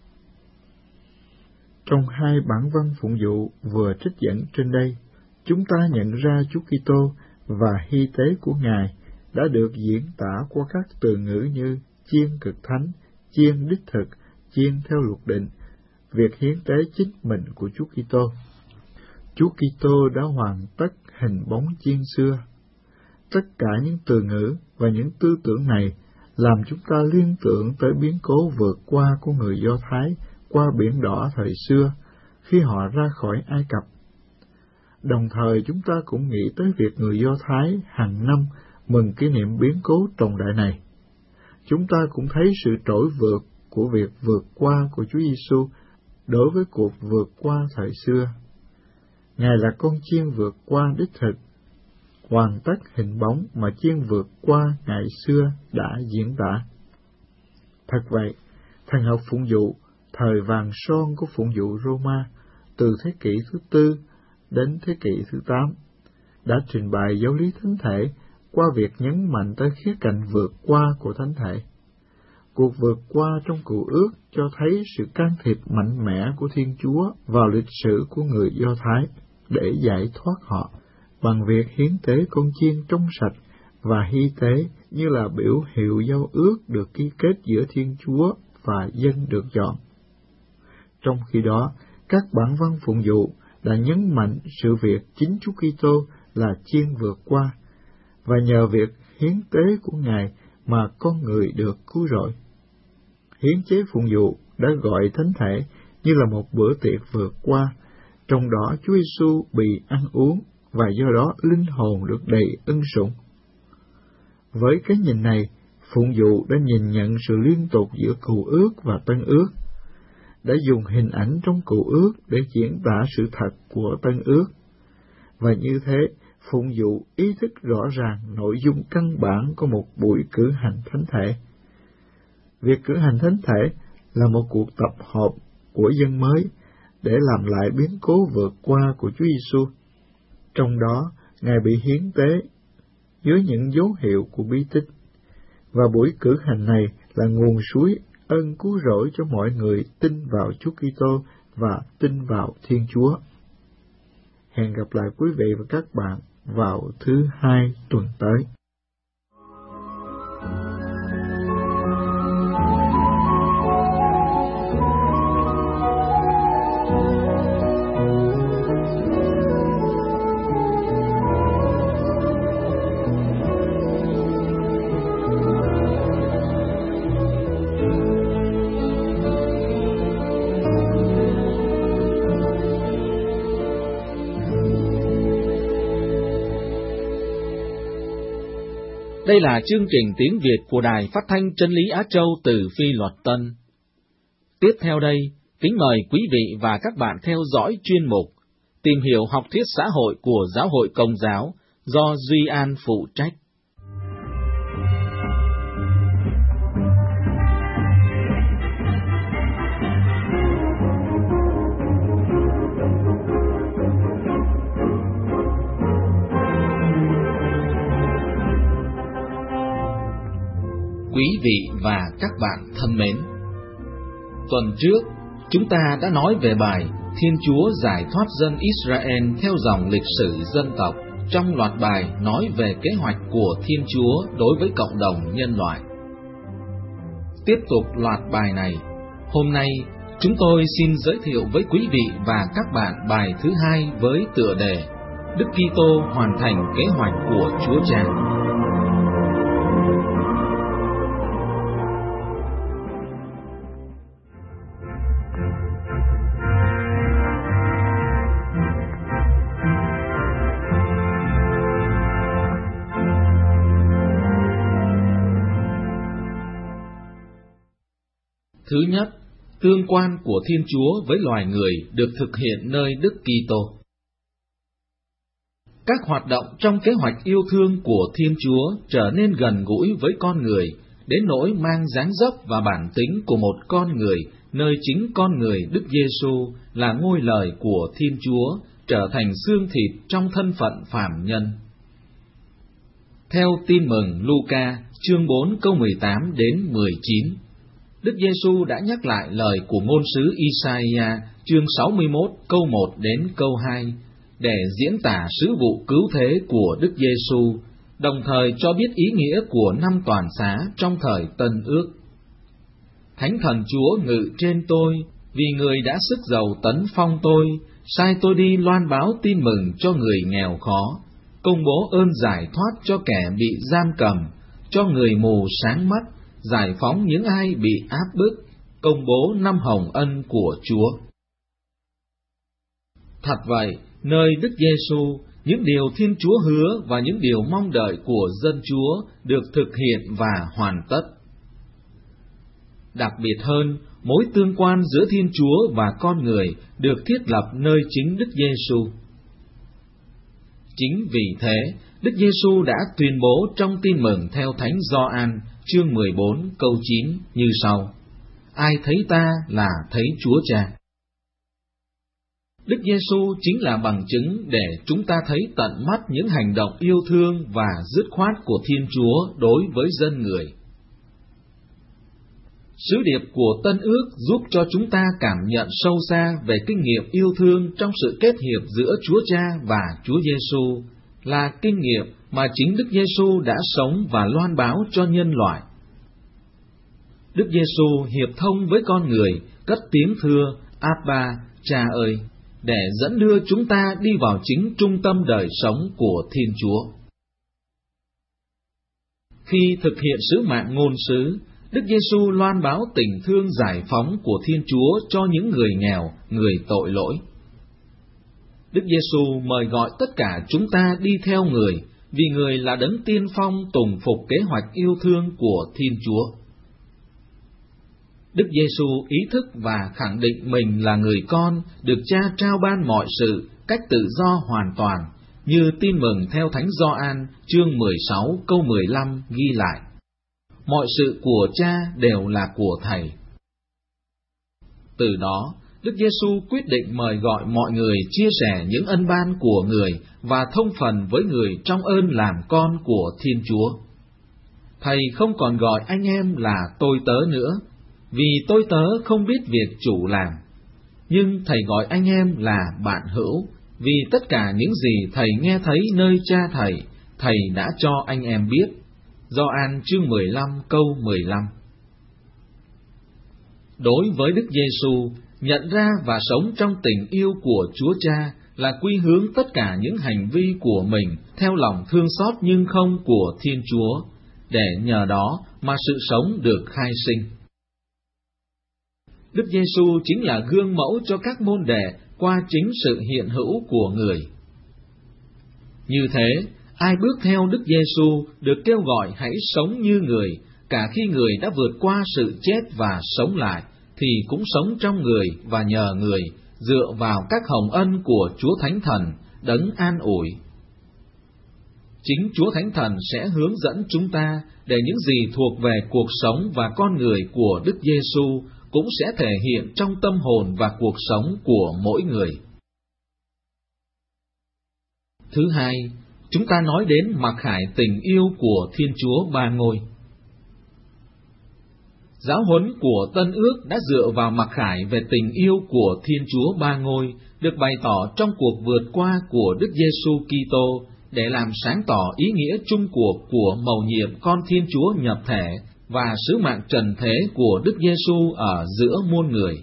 Trong hai bản văn phụng dụ vừa trích dẫn trên đây, chúng ta nhận ra Chúa Kitô và hy tế của Ngài đã được diễn tả qua các từ ngữ như chiên cực thánh, chiên đích thực, chiên theo luật định, việc hiến tế chính mình của Chúa Kitô. Chúa Kitô đã hoàn tất hình bóng chiên xưa. Tất cả những từ ngữ và những tư tưởng này làm chúng ta liên tưởng tới biến cố vượt qua của người Do Thái qua biển đỏ thời xưa khi họ ra khỏi Ai Cập. Đồng thời chúng ta cũng nghĩ tới việc người Do Thái hàng năm mừng kỷ niệm biến cố trọng đại này. Chúng ta cũng thấy sự trỗi vượt của việc vượt qua của Chúa Giêsu đối với cuộc vượt qua thời xưa. Ngài là con chiên vượt qua đích thực, hoàn tất hình bóng mà chiên vượt qua ngày xưa đã diễn tả. Thật vậy, thần học phụng dụ, thời vàng son của phụng dụ Roma, từ thế kỷ thứ 4 đến thế kỷ thứ 8, đã trình bày giáo lý thánh thể qua việc nhấn mạnh tới khía cạnh vượt qua của thánh thể. Cuộc vượt qua trong Cựu Ước cho thấy sự can thiệp mạnh mẽ của Thiên Chúa vào lịch sử của người Do Thái để giải thoát họ bằng việc hiến tế con chiên trong sạch và hy tế như là biểu hiệu giao ước được ký kết giữa Thiên Chúa và dân được chọn. Trong khi đó, các bản văn phụng dụ đã nhấn mạnh sự việc chính Chúa Kitô là chiên vượt qua, và nhờ việc hiến tế của Ngài mà con người được cứu rỗi. Hiến chế phụng dụ đã gọi thánh thể như là một bữa tiệc vượt qua, trong đó Chúa Giêsu bị ăn uống và do đó linh hồn được đầy ân sủng. Với cái nhìn này, phụng dụ đã nhìn nhận sự liên tục giữa Cựu Ước và Tân Ước, đã dùng hình ảnh trong Cựu Ước để diễn tả sự thật của Tân Ước, và như thế phụng dụ ý thức rõ ràng nội dung căn bản của một buổi cử hành thánh thể. Việc cử hành thánh thể là một cuộc tập hợp của dân mới để làm lại biến cố vượt qua của Chúa Giêsu. Trong đó, Ngài bị hiến tế dưới những dấu hiệu của bí tích, và buổi cử hành này là nguồn suối ân cứu rỗi cho mọi người tin vào Chúa Kitô và tin vào Thiên Chúa. Hẹn gặp lại quý vị và các bạn vào thứ Hai tuần tới. Đây là chương trình tiếng Việt của Đài Phát thanh Chân lý Á Châu từ Phi Luật Tân. Tiếp theo đây, kính mời quý vị và các bạn theo dõi chuyên mục Tìm hiểu học thuyết xã hội của Giáo hội Công giáo do Duy An phụ trách. Quý vị và các bạn thân mến, tuần trước chúng ta đã nói về bài Thiên Chúa giải thoát dân Israel theo dòng lịch sử dân tộc trong loạt bài nói về kế hoạch của Thiên Chúa đối với cộng đồng nhân loại. Tiếp tục loạt bài này, hôm nay chúng tôi xin giới thiệu với quý vị và các bạn bài thứ hai với tựa đề Đức Kitô hoàn thành kế hoạch của Chúa Cha. Thứ nhất, tương quan của Thiên Chúa với loài người được thực hiện nơi Đức Kitô. Các hoạt động trong kế hoạch yêu thương của Thiên Chúa trở nên gần gũi với con người, đến nỗi mang dáng dấp và bản tính của một con người, nơi chính con người Đức Giêsu là ngôi lời của Thiên Chúa, trở thành xương thịt trong thân phận phàm nhân. Theo Tin mừng Luca, chương 4 câu 18 đến 19, Đức Giêsu đã nhắc lại lời của ngôn sứ Isaiah, chương 61 câu 1 đến câu 2, để diễn tả sứ vụ cứu thế của Đức Giêsu, đồng thời cho biết ý nghĩa của năm toàn xá trong thời Tân Ước. Thánh Thần Chúa ngự trên tôi, vì Người đã sức giàu tấn phong tôi, sai tôi đi loan báo tin mừng cho người nghèo khó, công bố ơn giải thoát cho kẻ bị giam cầm, cho người mù sáng mắt, giải phóng những ai bị áp bức, công bố năm hồng ân của Chúa. Thật vậy, nơi Đức Giêsu, những điều Thiên Chúa hứa và những điều mong đợi của dân Chúa được thực hiện và hoàn tất. Đặc biệt hơn, mối tương quan giữa Thiên Chúa và con người được thiết lập nơi chính Đức Giêsu. Chính vì thế, Đức Giêsu đã tuyên bố trong Tin mừng theo Thánh Gioan, chương 14 câu 9 như sau: Ai thấy ta là thấy Chúa Cha. Đức Giêsu chính là bằng chứng để chúng ta thấy tận mắt những hành động yêu thương và dứt khoát của Thiên Chúa đối với dân người. Sứ điệp của Tân Ước giúp cho chúng ta cảm nhận sâu xa về kinh nghiệm yêu thương trong sự kết hiệp giữa Chúa Cha và Chúa Giêsu, là kinh nghiệm mà chính Đức Giêsu đã sống và loan báo cho nhân loại. Đức Giêsu hiệp thông với con người, cất tiếng thưa Abba, Cha ơi, để dẫn đưa chúng ta đi vào chính trung tâm đời sống của Thiên Chúa. Khi thực hiện sứ mạng ngôn sứ, Đức Giêsu loan báo tình thương giải phóng của Thiên Chúa cho những người nghèo, người tội lỗi. Đức Giêsu mời gọi tất cả chúng ta đi theo Người, vì Người là đấng tiên phong tùng phục kế hoạch yêu thương của Thiên Chúa. Đức Giêsu ý thức và khẳng định mình là người con, được Cha trao ban mọi sự, cách tự do hoàn toàn, như Tin mừng theo Thánh Gioan, chương 16 câu 15 ghi lại: Mọi sự của Cha đều là của Thầy. Từ đó, Đức Giêsu quyết định mời gọi mọi người chia sẻ những ân ban của Người và thông phần với Người trong ơn làm con của Thiên Chúa. Thầy không còn gọi anh em là tôi tớ nữa, vì tôi tớ không biết việc chủ làm, nhưng Thầy gọi anh em là bạn hữu, vì tất cả những gì Thầy nghe thấy nơi Cha Thầy, Thầy đã cho anh em biết. Gioan chương 15 câu 15. Đối với Đức Giêsu, nhận ra và sống trong tình yêu của Chúa Cha là quy hướng tất cả những hành vi của mình theo lòng thương xót nhưng không của Thiên Chúa, để nhờ đó mà sự sống được khai sinh. Đức Giêsu chính là gương mẫu cho các môn đệ qua chính sự hiện hữu của Người. Như thế, ai bước theo Đức Giêsu được kêu gọi hãy sống như Người, cả khi Người đã vượt qua sự chết và sống lại, thì cũng sống trong Người và nhờ Người, dựa vào các hồng ân của Chúa Thánh Thần, đấng an ủi. Chính Chúa Thánh Thần sẽ hướng dẫn chúng ta để những gì thuộc về cuộc sống và con người của Đức Giêsu cũng sẽ thể hiện trong tâm hồn và cuộc sống của mỗi người. Thứ hai, chúng ta nói đến mặc khải tình yêu của Thiên Chúa Ba Ngôi. Giáo huấn của Tân Ước đã dựa vào mặc khải về tình yêu của Thiên Chúa Ba Ngôi, được bày tỏ trong cuộc vượt qua của Đức Giêsu Kitô để làm sáng tỏ ý nghĩa chung cuộc của mầu nhiệm con Thiên Chúa nhập thể và sứ mạng trần thế của Đức Giêsu ở giữa muôn người.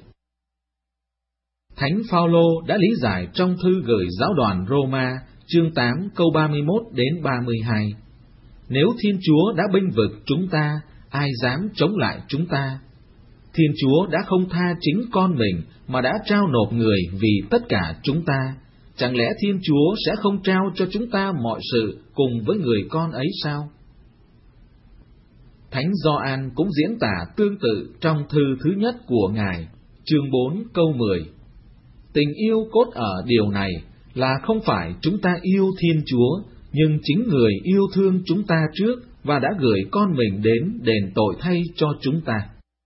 Thánh Phaolô đã lý giải trong thư gửi giáo đoàn Roma chương 8 câu 31 đến 32. Nếu Thiên Chúa đã bênh vực chúng ta, ai dám chống lại chúng ta? Thiên Chúa đã không tha chính con mình mà đã trao nộp Người vì tất cả chúng ta. Chẳng lẽ Thiên Chúa sẽ không trao cho chúng ta mọi sự cùng với Người con ấy sao? Thánh Gioan cũng diễn tả tương tự trong thư thứ nhất của Ngài, chương 4 câu 10. Tình yêu cốt ở điều này là không phải chúng ta yêu Thiên Chúa, nhưng chính Người yêu thương chúng ta trước và đã gửi con mình đến đền tội thay cho chúng ta.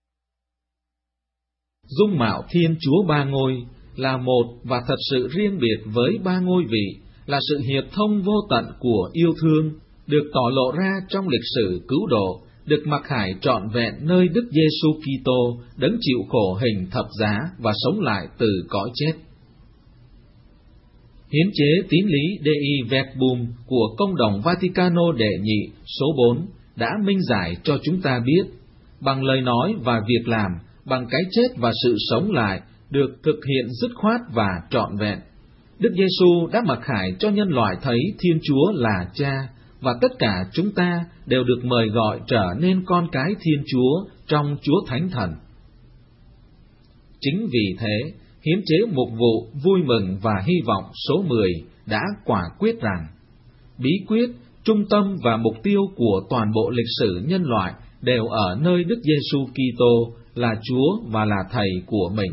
Dung mạo Thiên Chúa Ba Ngôi là một và thật sự riêng biệt với ba ngôi vị, là sự hiệp thông vô tận của yêu thương, được tỏ lộ ra trong lịch sử cứu độ, được mặc khải trọn vẹn nơi Đức Giêsu Kitô đấng chịu khổ hình thập giá và sống lại từ cõi chết. Hiến chế tín lý Dei Verbum của Công đồng Vaticano đệ nhị số 4 đã minh giải cho chúng ta biết, bằng lời nói và việc làm, bằng cái chết và sự sống lại, được thực hiện dứt khoát và trọn vẹn. Đức Giêsu đã mặc khải cho nhân loại thấy Thiên Chúa là Cha, và tất cả chúng ta đều được mời gọi trở nên con cái Thiên Chúa trong Chúa Thánh Thần. Chính vì thế, hiến chế mục vụ vui mừng và hy vọng số 10 đã quả quyết rằng bí quyết, trung tâm và mục tiêu của toàn bộ lịch sử nhân loại đều ở nơi Đức Giêsu Kitô là Chúa và là Thầy của mình.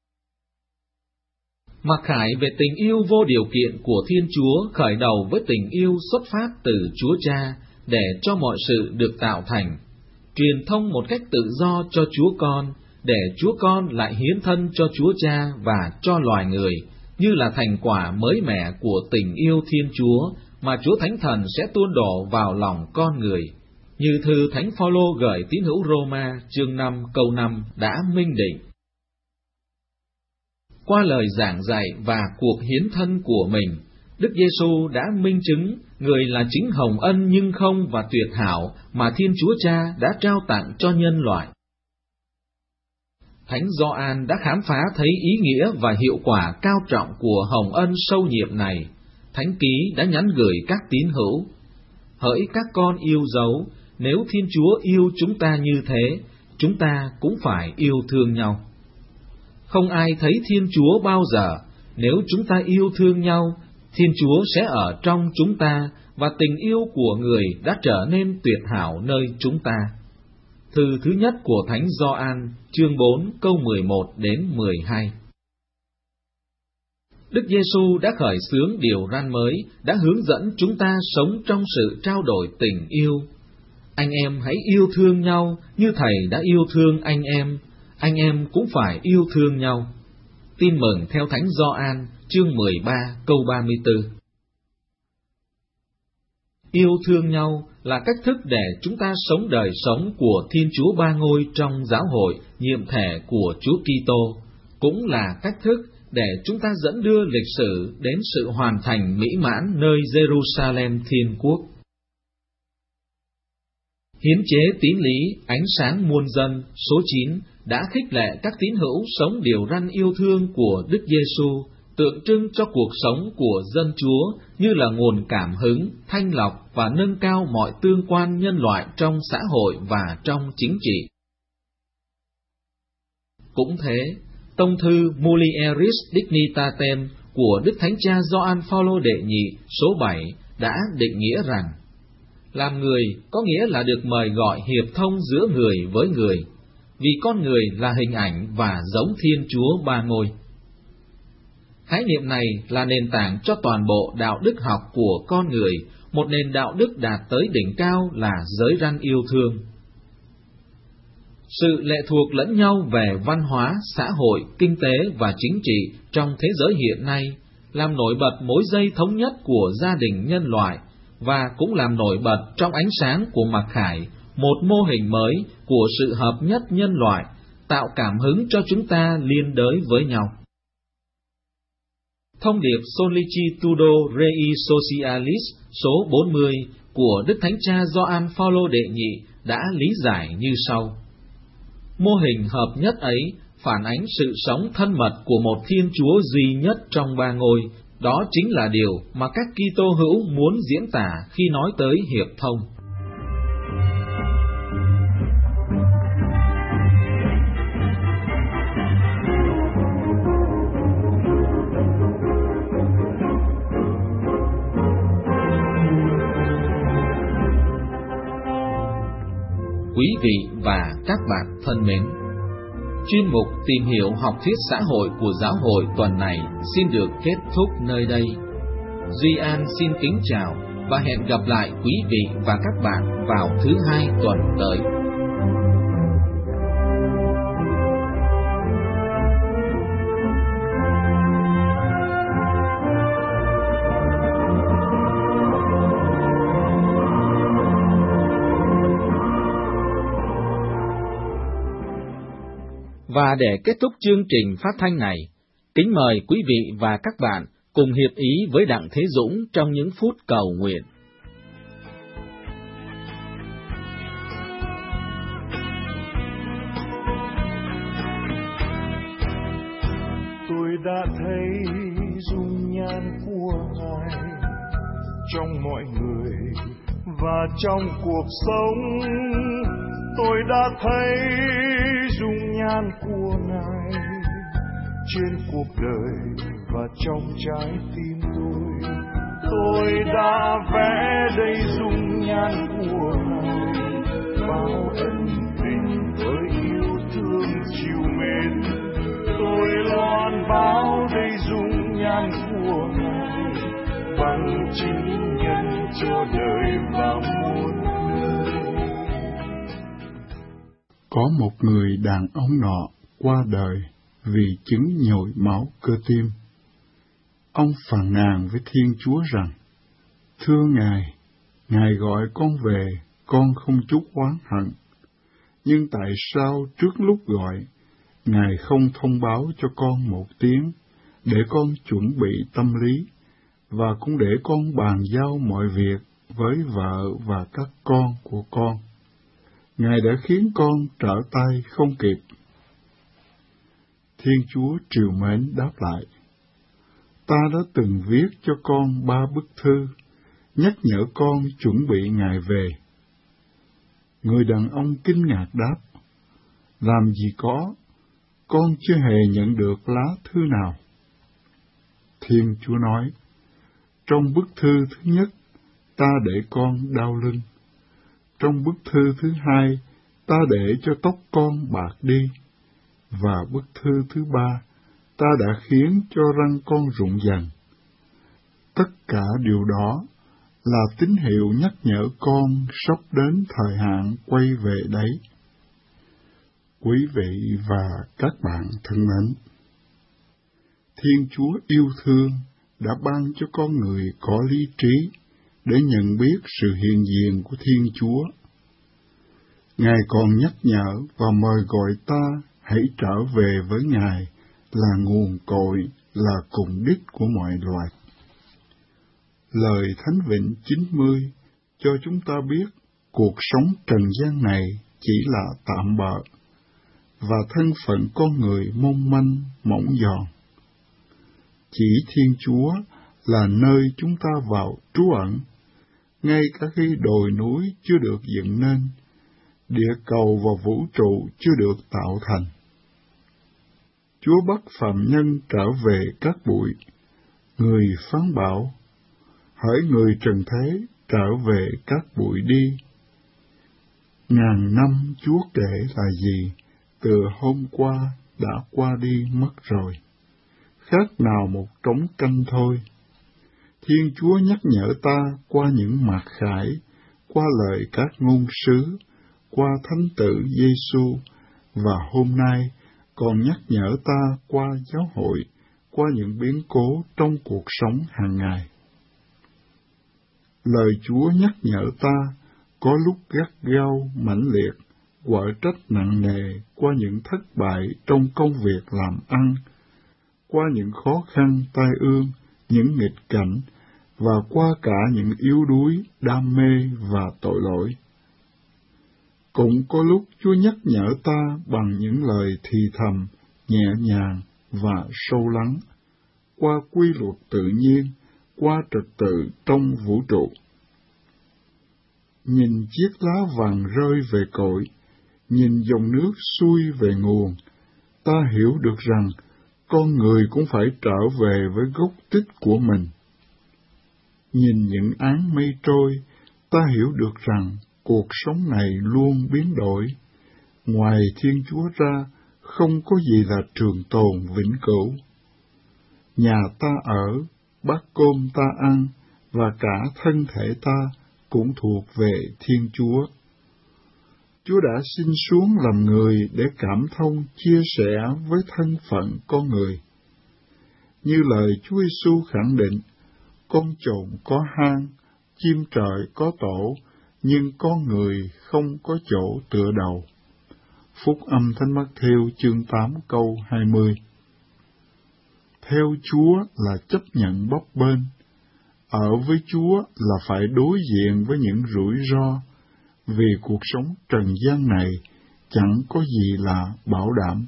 Mặc khải về tình yêu vô điều kiện của Thiên Chúa khởi đầu với tình yêu xuất phát từ Chúa Cha để cho mọi sự được tạo thành, truyền thông một cách tự do cho Chúa Con, để Chúa Con lại hiến thân cho Chúa Cha và cho loài người, như là thành quả mới mẻ của tình yêu Thiên Chúa mà Chúa Thánh Thần sẽ tuôn đổ vào lòng con người, như thư Thánh Phaolô gửi tín hữu Roma chương 5 câu 5 đã minh định. Qua lời giảng dạy và cuộc hiến thân của mình, Đức Giêsu đã minh chứng Người là chính hồng ân nhưng không và tuyệt hảo mà Thiên Chúa Cha đã trao tặng cho nhân loại. Thánh Gioan đã khám phá thấy ý nghĩa và hiệu quả cao trọng của hồng ân sâu nhiệm này. Thánh ký đã nhắn gửi các tín hữu: hỡi các con yêu dấu, nếu Thiên Chúa yêu chúng ta như thế, chúng ta cũng phải yêu thương nhau. Không ai thấy Thiên Chúa bao giờ. Nếu chúng ta yêu thương nhau, Thiên Chúa sẽ ở trong chúng ta, và tình yêu của Người đã trở nên tuyệt hảo nơi chúng ta. Thư thứ nhất của Thánh Gioan, chương 4, câu 11 đến 12. Đức Giêsu đã khởi xướng điều răn mới, đã hướng dẫn chúng ta sống trong sự trao đổi tình yêu. Anh em hãy yêu thương nhau như Thầy đã yêu thương anh em cũng phải yêu thương nhau. Tin mừng theo Thánh Gioan, chương 13, câu 34. Yêu thương nhau là cách thức để chúng ta sống đời sống của Thiên Chúa Ba Ngôi trong giáo hội nhiệm thể của Chúa Kitô, cũng là cách thức để chúng ta dẫn đưa lịch sử đến sự hoàn thành mỹ mãn nơi Jerusalem Thiên Quốc. Hiến chế tín lý ánh sáng muôn dân số 9 đã khích lệ các tín hữu sống điều răn yêu thương của Đức Giêsu, tượng trưng cho cuộc sống của dân Chúa như là nguồn cảm hứng, thanh lọc và nâng cao mọi tương quan nhân loại trong xã hội và trong chính trị. Cũng thế, tông thư Mulieris Dignitatem của Đức Thánh Cha Gioan Phaolô đệ nhị số 7 đã định nghĩa rằng, làm người có nghĩa là được mời gọi hiệp thông giữa người với người, vì con người là hình ảnh và giống Thiên Chúa Ba Ngôi. Khái niệm này là nền tảng cho toàn bộ đạo đức học của con người, một nền đạo đức đạt tới đỉnh cao là giới răn yêu thương. Sự lệ thuộc lẫn nhau về văn hóa, xã hội, kinh tế và chính trị trong thế giới hiện nay làm nổi bật mối dây thống nhất của gia đình nhân loại và cũng làm nổi bật trong ánh sáng của mặc khải một mô hình mới của sự hợp nhất nhân loại, tạo cảm hứng cho chúng ta liên đới với nhau. Thông điệp Sollicitudo Rei Socialis số 40 của Đức Thánh Cha Gioan Phaolô đệ nhị đã lý giải như sau. Mô hình hợp nhất ấy phản ánh sự sống thân mật của một Thiên Chúa duy nhất trong ba ngôi. Đó chính là điều mà các Kitô hữu muốn diễn tả khi nói tới hiệp thông. Quý vị và các bạn thân mến, chuyên mục tìm hiểu học thuyết xã hội của giáo hội tuần này xin được kết thúc nơi đây. Duy An xin kính chào và hẹn gặp lại quý vị và các bạn vào thứ Hai tuần tới. Và để kết thúc chương trình phát thanh này, kính mời quý vị và các bạn cùng hiệp ý với Đặng Thế Dũng trong những phút cầu nguyện. Tôi đã thấy dung nhan của Ngài trong mọi người và trong cuộc sống. Tôi đã thấy dung nhan của Ngài trên cuộc đời và trong trái tim tôi. Tôi đã vẽ đầy dung nhan của Ngài, bao ân tình với yêu thương chiều mến. Tôi loan báo đầy dung nhan của Ngài, bằng chứng nhân cho đời và muôn nơi. Có một người đàn ông nọ qua đời vì chứng nhồi máu cơ tim. Ông phàn nàn với Thiên Chúa rằng, thưa Ngài, Ngài gọi con về, con không chút oán hận. Nhưng tại sao trước lúc gọi, Ngài không thông báo cho con một tiếng, để con chuẩn bị tâm lý, và cũng để con bàn giao mọi việc với vợ và các con của con. Ngài đã khiến con trở tay không kịp. Thiên Chúa trìu mến đáp lại, ta đã từng viết cho con 3 bức thư, nhắc nhở con chuẩn bị Ngài về. Người đàn ông kinh ngạc đáp, làm gì có, con chưa hề nhận được lá thư nào. Thiên Chúa nói, trong bức thư thứ nhất, ta để con đau lưng. Trong bức thư thứ hai, ta để cho tóc con bạc đi. Và bức thư thứ ba, ta đã khiến cho răng con rụng dần. Tất cả điều đó là tín hiệu nhắc nhở con sắp đến thời hạn quay về đấy. Quý vị và các bạn thân mến, Thiên Chúa yêu thương đã ban cho con người có lý trí để nhận biết sự hiện diện của Thiên Chúa. Ngài còn nhắc nhở và mời gọi ta hãy trở về với Ngài là nguồn cội, là cùng đích của mọi loài. Lời Thánh Vịnh 90 cho chúng ta biết cuộc sống trần gian này chỉ là tạm bợ, và thân phận con người mong manh, mỏng giòn. Chỉ Thiên Chúa là nơi chúng ta vào trú ẩn, ngay cả khi đồi núi chưa được dựng nên, địa cầu và vũ trụ chưa được tạo thành. Chúa bắt phàm nhân trở về các bụi, người phán bảo, hỡi người trần thế trở về các bụi đi. Ngàn năm Chúa kể là gì, từ hôm qua đã qua đi mất rồi, khác nào một trống canh thôi. Thiên Chúa nhắc nhở ta qua những mặc khải, qua lời các ngôn sứ, qua Thánh tử Giêsu, và hôm nay còn nhắc nhở ta qua giáo hội, qua những biến cố trong cuộc sống hàng ngày. Lời Chúa nhắc nhở ta có lúc gắt gao, mãnh liệt, quở trách nặng nề qua những thất bại trong công việc làm ăn, qua những khó khăn tai ương, những nghịch cảnh, và qua cả những yếu đuối, đam mê và tội lỗi. Cũng có lúc Chúa nhắc nhở ta bằng những lời thì thầm, nhẹ nhàng và sâu lắng, qua quy luật tự nhiên, qua trật tự trong vũ trụ. Nhìn chiếc lá vàng rơi về cội, nhìn dòng nước xuôi về nguồn, ta hiểu được rằng con người cũng phải trở về với gốc tích của mình. Nhìn những áng mây trôi, ta hiểu được rằng cuộc sống này luôn biến đổi. Ngoài Thiên Chúa ra, không có gì là trường tồn vĩnh cửu. Nhà ta ở, bát cơm ta ăn, và cả thân thể ta cũng thuộc về Thiên Chúa. Chúa đã sinh xuống làm người để cảm thông chia sẻ với thân phận con người. Như lời Chúa Giêsu khẳng định, con trồn có hang, chim trời có tổ, nhưng con người không có chỗ tựa đầu. Phúc âm Thánh Mát-thêu chương 8 câu 20. Theo Chúa là chấp nhận bấp bênh, ở với Chúa là phải đối diện với những rủi ro, vì cuộc sống trần gian này chẳng có gì là bảo đảm.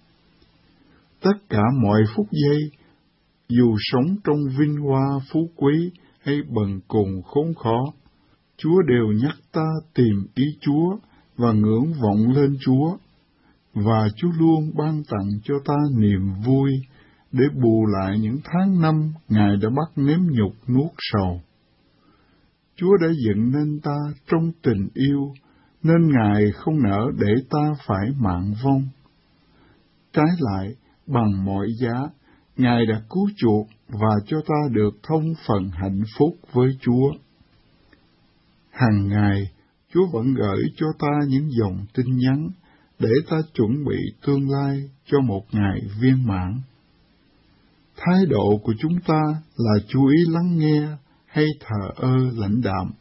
Tất cả mọi phút giây, dù sống trong vinh hoa phú quý hay bần cùng khốn khó, Chúa đều nhắc ta tìm ý Chúa và ngưỡng vọng lên Chúa, và Chúa luôn ban tặng cho ta niềm vui để bù lại những tháng năm Ngài đã bắt nếm nhục nuốt sầu. Chúa đã dựng nên ta trong tình yêu, nên Ngài không nỡ để ta phải mạng vong. Trái lại, bằng mọi giá, Ngài đã cứu chuộc và cho ta được thông phần hạnh phúc với Chúa. Hàng ngày, Chúa vẫn gửi cho ta những dòng tin nhắn để ta chuẩn bị tương lai cho một ngày viên mãn. Thái độ của chúng ta là chú ý lắng nghe hay thờ ơ lãnh đạm.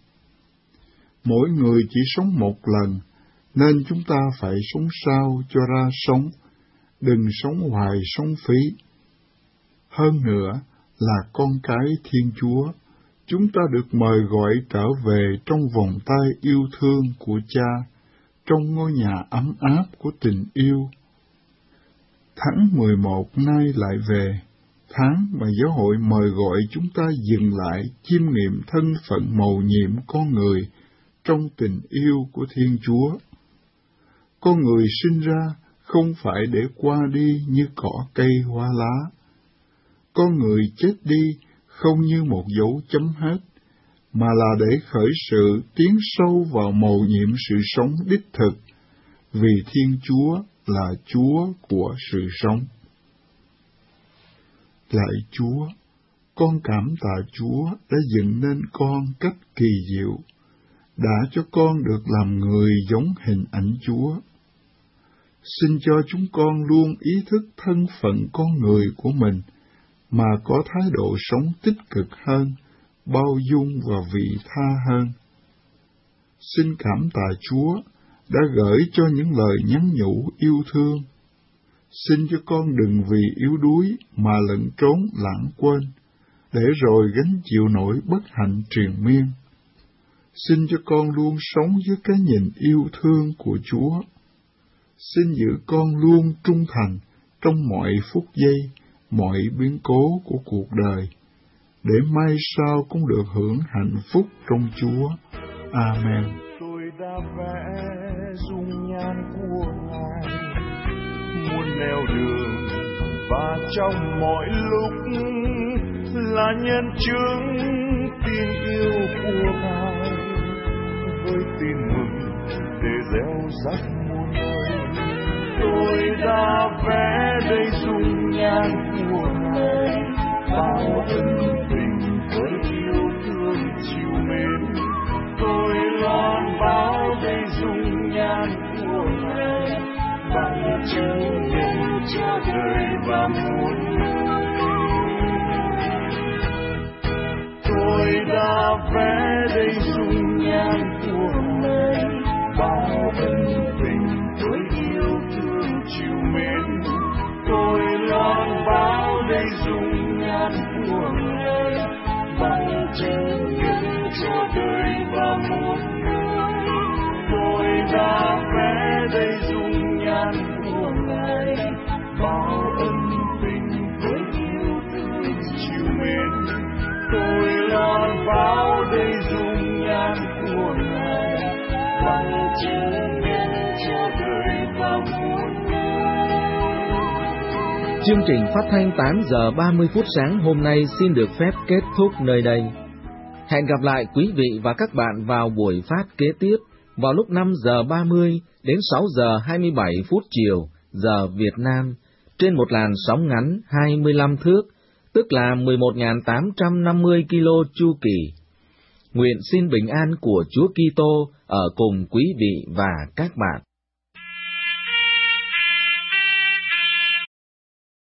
Mỗi người chỉ sống một lần, nên chúng ta phải sống sao cho ra sống, đừng sống hoài sống phí. Hơn nữa là con cái Thiên Chúa, chúng ta được mời gọi trở về trong vòng tay yêu thương của Cha, trong ngôi nhà ấm áp của tình yêu. Tháng 11 nay lại về, tháng mà giáo hội mời gọi chúng ta dừng lại chiêm nghiệm thân phận mầu nhiệm con người trong tình yêu của Thiên Chúa. Con người sinh ra không phải để qua đi như cỏ cây hoa lá. Con người chết đi không như một dấu chấm hết, mà là để khởi sự tiến sâu vào mầu nhiệm sự sống đích thực, vì Thiên Chúa là Chúa của sự sống. Lạy Chúa, con cảm tạ Chúa đã dựng nên con cách kỳ diệu, đã cho con được làm người giống hình ảnh Chúa. Xin cho chúng con luôn ý thức thân phận con người của mình, mà có thái độ sống tích cực hơn, bao dung và vị tha hơn. Xin cảm tạ Chúa đã gửi cho những lời nhắn nhủ yêu thương. Xin cho con đừng vì yếu đuối mà lẫn trốn lãng quên, để rồi gánh chịu nỗi bất hạnh triền miên. Xin cho con luôn sống với cái nhìn yêu thương của Chúa. Xin giữ con luôn trung thành trong mọi phút giây, mọi biến cố của cuộc đời, để mai sau cũng được hưởng hạnh phúc trong Chúa. Amen. Tôi đã vẽ dung nhan của Ngài, muôn nẻo đường và trong mọi lúc là nhân chứng tin yêu của Ngài, với tin mừng để gieo rắc muôn nơi. Tôi đã vẽ đầy dung nhan của Ngài, bao ân tình với yêu thương chiều mến. Tôi loan báo đầy dung nhan của Ngài, bằng chứng nhân cho đời và muôn người. Tôi đã vẽ đầy dung nhan của Ngài, bao ân tình với yêu thương chiều mến. Tôi loan báo đầy dung nhan của Ngài, bằng chứng nhân cho đời và muôn người. Tôi đã vẽ đầy dung nhan của Ngài, bao ân tình với yêu thương chiều mến. Tôi loan báo đầy dung nhan của Ngài, bằng chứng nhân cho đời và muôn người. Chương trình phát thanh 8 giờ 30 phút sáng hôm nay xin được phép kết thúc nơi đây. Hẹn gặp lại quý vị và các bạn vào buổi phát kế tiếp vào lúc 5 giờ 30 đến 6 giờ 27 phút chiều giờ Việt Nam trên một làn sóng ngắn 25 thước, tức là 11.850 kilo chu kỳ. Nguyện xin bình an của Chúa Kitô ở cùng quý vị và các bạn.